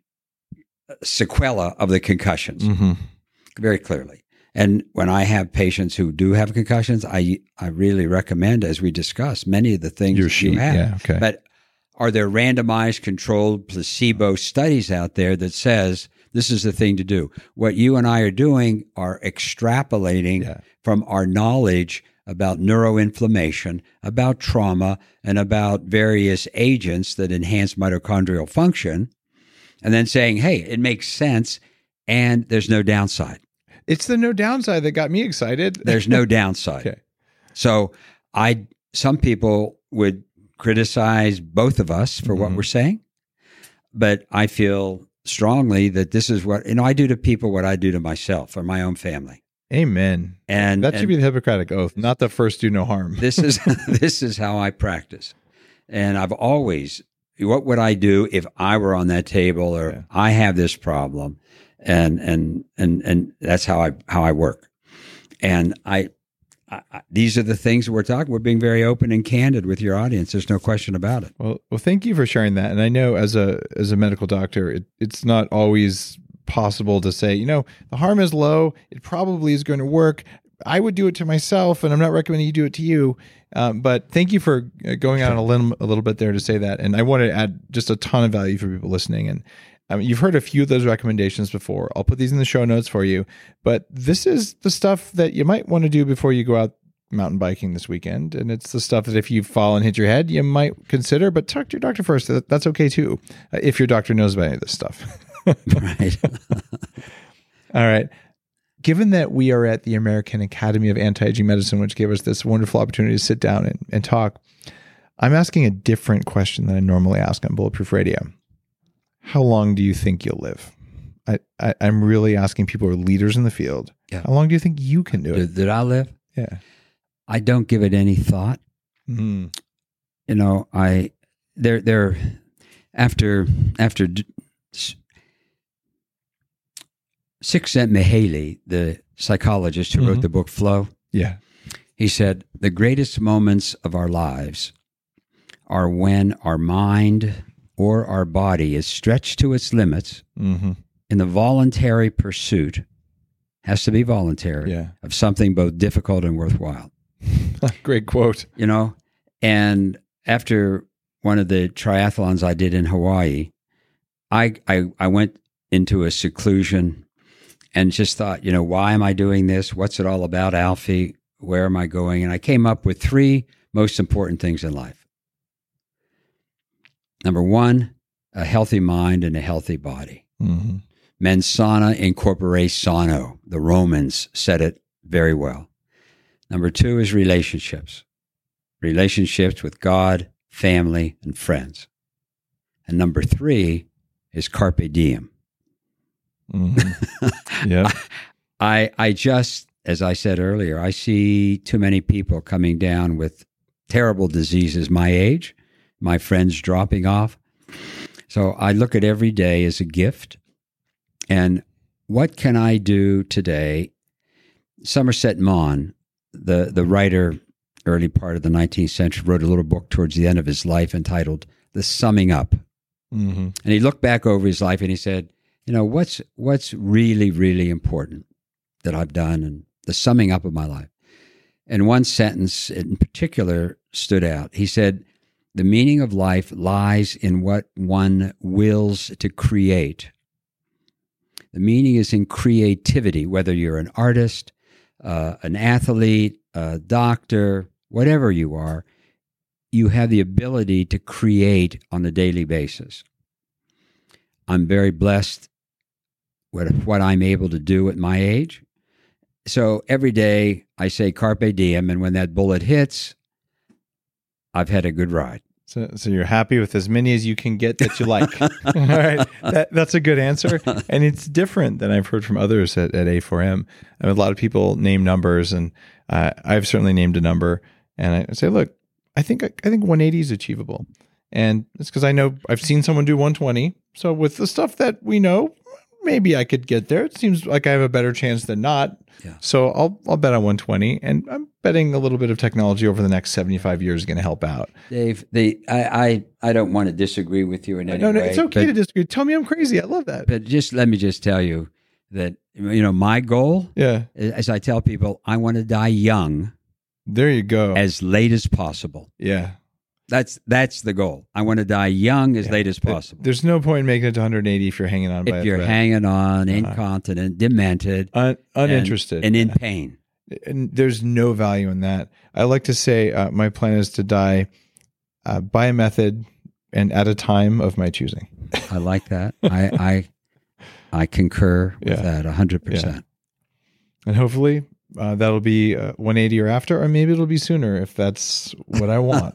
sequela of the concussions mm-hmm. very clearly. And when I have patients who do have concussions, I I really recommend, as we discussed, many of the things Your that sheet, you have. Yeah, okay. But are there randomized, controlled, placebo studies out there that says this is the thing to do? What you and I are doing are extrapolating yeah. from our knowledge about neuroinflammation, about trauma, and about various agents that enhance mitochondrial function, and then saying, hey, it makes sense, and there's no downside. It's the no downside that got me excited. There's no downside. Okay. So I, some people would criticize both of us for mm-hmm. what we're saying, but I feel strongly that this is what, you know, I do to people what I do to myself or my own family. Amen. And that should and be the Hippocratic Oath, not the first do no harm. This is this is how I practice. And I've always, what would I do if I were on that table, or yeah. I have this problem, and and and and that's how I how I work. And I I, I, these are the things that we're talking. We're being very open and candid with your audience. There's no question about it. Well, well, thank you for sharing that. And I know as a as a medical doctor, it, it's not always possible to say, you know, the harm is low. It probably is going to work. I would do it to myself, and I'm not recommending you do it to you. Um, but thank you for going out on a limb a little bit there to say that. And I want to add just a ton of value for people listening. And um, you've heard a few of those recommendations before. I'll put these in the show notes for you. But this is the stuff that you might want to do before you go out mountain biking this weekend. And it's the stuff that if you fall and hit your head, you might consider. But talk to your doctor first. That's okay too, uh, if your doctor knows about any of this stuff. Right. All right. Given that we are at the American Academy of Anti-Aging Medicine, which gave us this wonderful opportunity to sit down and, and talk, I'm asking a different question than I normally ask on Bulletproof Radio. How long do you think you'll live? I, I, I'm really asking people who are leaders in the field. Yeah. How long do you think you can do it? Did, did I live? Yeah. I don't give it any thought. Mm. You know, I there there after after Csikszentmihalyi, the psychologist who Mm-hmm. wrote the book Flow, Yeah. he said, the greatest moments of our lives are when our mind or our body is stretched to its limits Mm-hmm. in the voluntary pursuit, has to be voluntary, Yeah. of something both difficult and worthwhile. Great quote. You know, and after one of the triathlons I did in Hawaii, I I, I went into a seclusion and just thought, you know, why am I doing this? What's it all about, Alfie? Where am I going? And I came up with three most important things in life. Number one, a healthy mind and a healthy body. Mm-hmm. Mens sana in corpore sano. The Romans said it very well. Number two is relationships. Relationships with God, family, and friends. And number three is carpe diem. Mm-hmm. Yeah. I I just, as I said earlier, I see too many people coming down with terrible diseases my age, my friends dropping off. So I look at every day as a gift. And what can I do today? Somerset Maugham, the, the writer, early part of the nineteenth century, wrote a little book towards the end of his life entitled The Summing Up. Mm-hmm. And he looked back over his life and he said, you know, what's what's really, really important that I've done, and the summing up of my life. And one sentence in particular stood out. He said, the meaning of life lies in what one wills to create. The meaning is in creativity, whether you're an artist, uh, an athlete, a doctor, whatever you are, you have the ability to create on a daily basis. I'm very blessed with what I'm able to do at my age. So every day I say carpe diem, and when that bullet hits, I've had a good ride. So, so you're happy with as many as you can get that you like. All right, that, that's a good answer, and it's different than I've heard from others at, at A four M. I mean, a lot of people name numbers, and uh, I've certainly named a number, and I say, look, I think I think one eighty is achievable, and it's because I know I've seen someone do one twenty. So with the stuff that we know, maybe I could get there. It seems like I have a better chance than not. Yeah. So I'll I'll bet on one twenty, and I'm betting a little bit of technology over the next seventy-five years is going to help out. Dave, the I, I, I don't want to disagree with you in any No, no, way. it's okay but, to disagree. Tell me I'm crazy. I love that. But just let me just tell you that, you know, my goal, Yeah. as I tell people, I want to die young There you go. as late as possible. yeah. That's that's the goal. I want to die young as Yeah. late as possible. There's no point in making it to one eighty if you're hanging on by If a you're thread. hanging on, Uh-huh. incontinent, demented, Un- uninterested. and, and in pain. And there's no value in that. I like to say uh, my plan is to die uh, by a method and at a time of my choosing. I like that. I I, I concur with Yeah. that one hundred percent. And hopefully uh, that'll be uh, one eighty or after, or maybe it'll be sooner if that's what I want.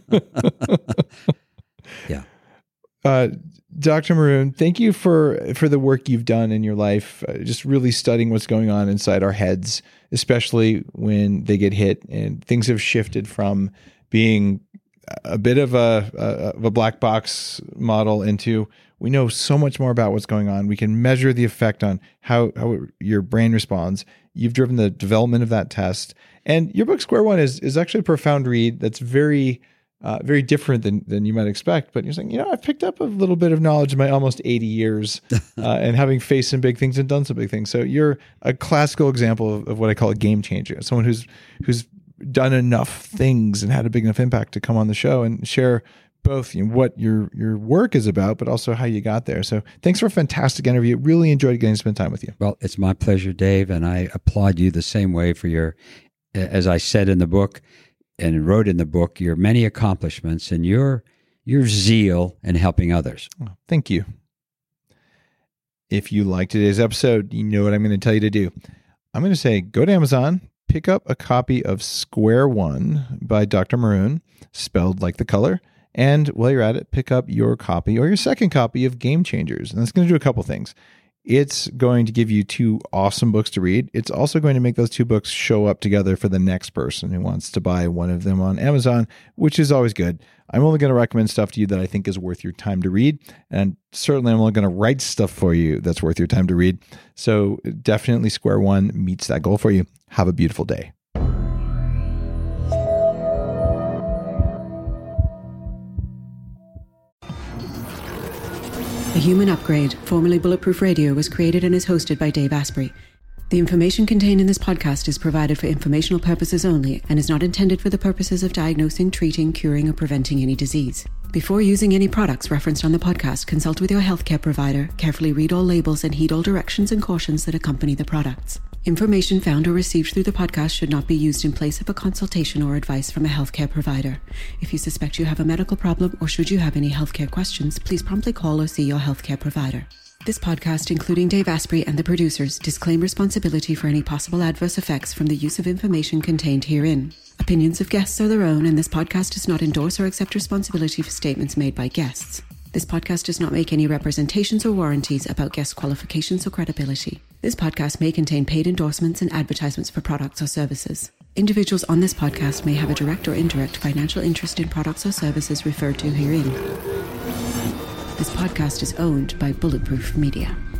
Yeah. Uh, Doctor Maroon, thank you for, for the work you've done in your life, uh, just really studying what's going on inside our heads, especially when they get hit and things have shifted from being a bit of a, a, of a black box model into we know so much more about what's going on. We can measure the effect on how, how your brain responds. You've driven the development of that test. And your book, Square One, is is actually a profound read that's very, uh, very different than than you might expect. But you're saying, you know, I've picked up a little bit of knowledge in my almost eighty years uh, and having faced some big things and done some big things. So you're a classical example of, of what I call a game changer, someone who's who's done enough things and had a big enough impact to come on the show and share both, you know, what your your work is about, but also how you got there. So thanks for a fantastic interview. Really enjoyed getting to spend time with you. Well, it's my pleasure, Dave, and I applaud you the same way for your, as I said in the book and wrote in the book, your many accomplishments and your your zeal in helping others. Oh, thank you. If you liked today's episode, you know what I'm going to tell you to do. I'm going to say, go to Amazon, pick up a copy of Square One by Doctor Maroon, spelled like the color. And while you're at it, pick up your copy or your second copy of Game Changers. And it's going to do a couple things. It's going to give you two awesome books to read. It's also going to make those two books show up together for the next person who wants to buy one of them on Amazon, which is always good. I'm only going to recommend stuff to you that I think is worth your time to read. And certainly I'm only going to write stuff for you that's worth your time to read. So definitely Square One meets that goal for you. Have a beautiful day. The Human Upgrade, formerly Bulletproof Radio, was created and is hosted by Dave Asprey. The information contained in this podcast is provided for informational purposes only and is not intended for the purposes of diagnosing, treating, curing, or preventing any disease. Before using any products referenced on the podcast, consult with your healthcare provider, carefully read all labels, and heed all directions and cautions that accompany the products. Information found or received through the podcast should not be used in place of a consultation or advice from a healthcare provider. If you suspect you have a medical problem or should you have any healthcare questions, please promptly call or see your healthcare provider. This podcast, including Dave Asprey and the producers, disclaim responsibility for any possible adverse effects from the use of information contained herein. Opinions of guests are their own, and this podcast does not endorse or accept responsibility for statements made by guests. This podcast does not make any representations or warranties about guest qualifications or credibility. This podcast may contain paid endorsements and advertisements for products or services. Individuals on this podcast may have a direct or indirect financial interest in products or services referred to herein. This podcast is owned by Bulletproof Media.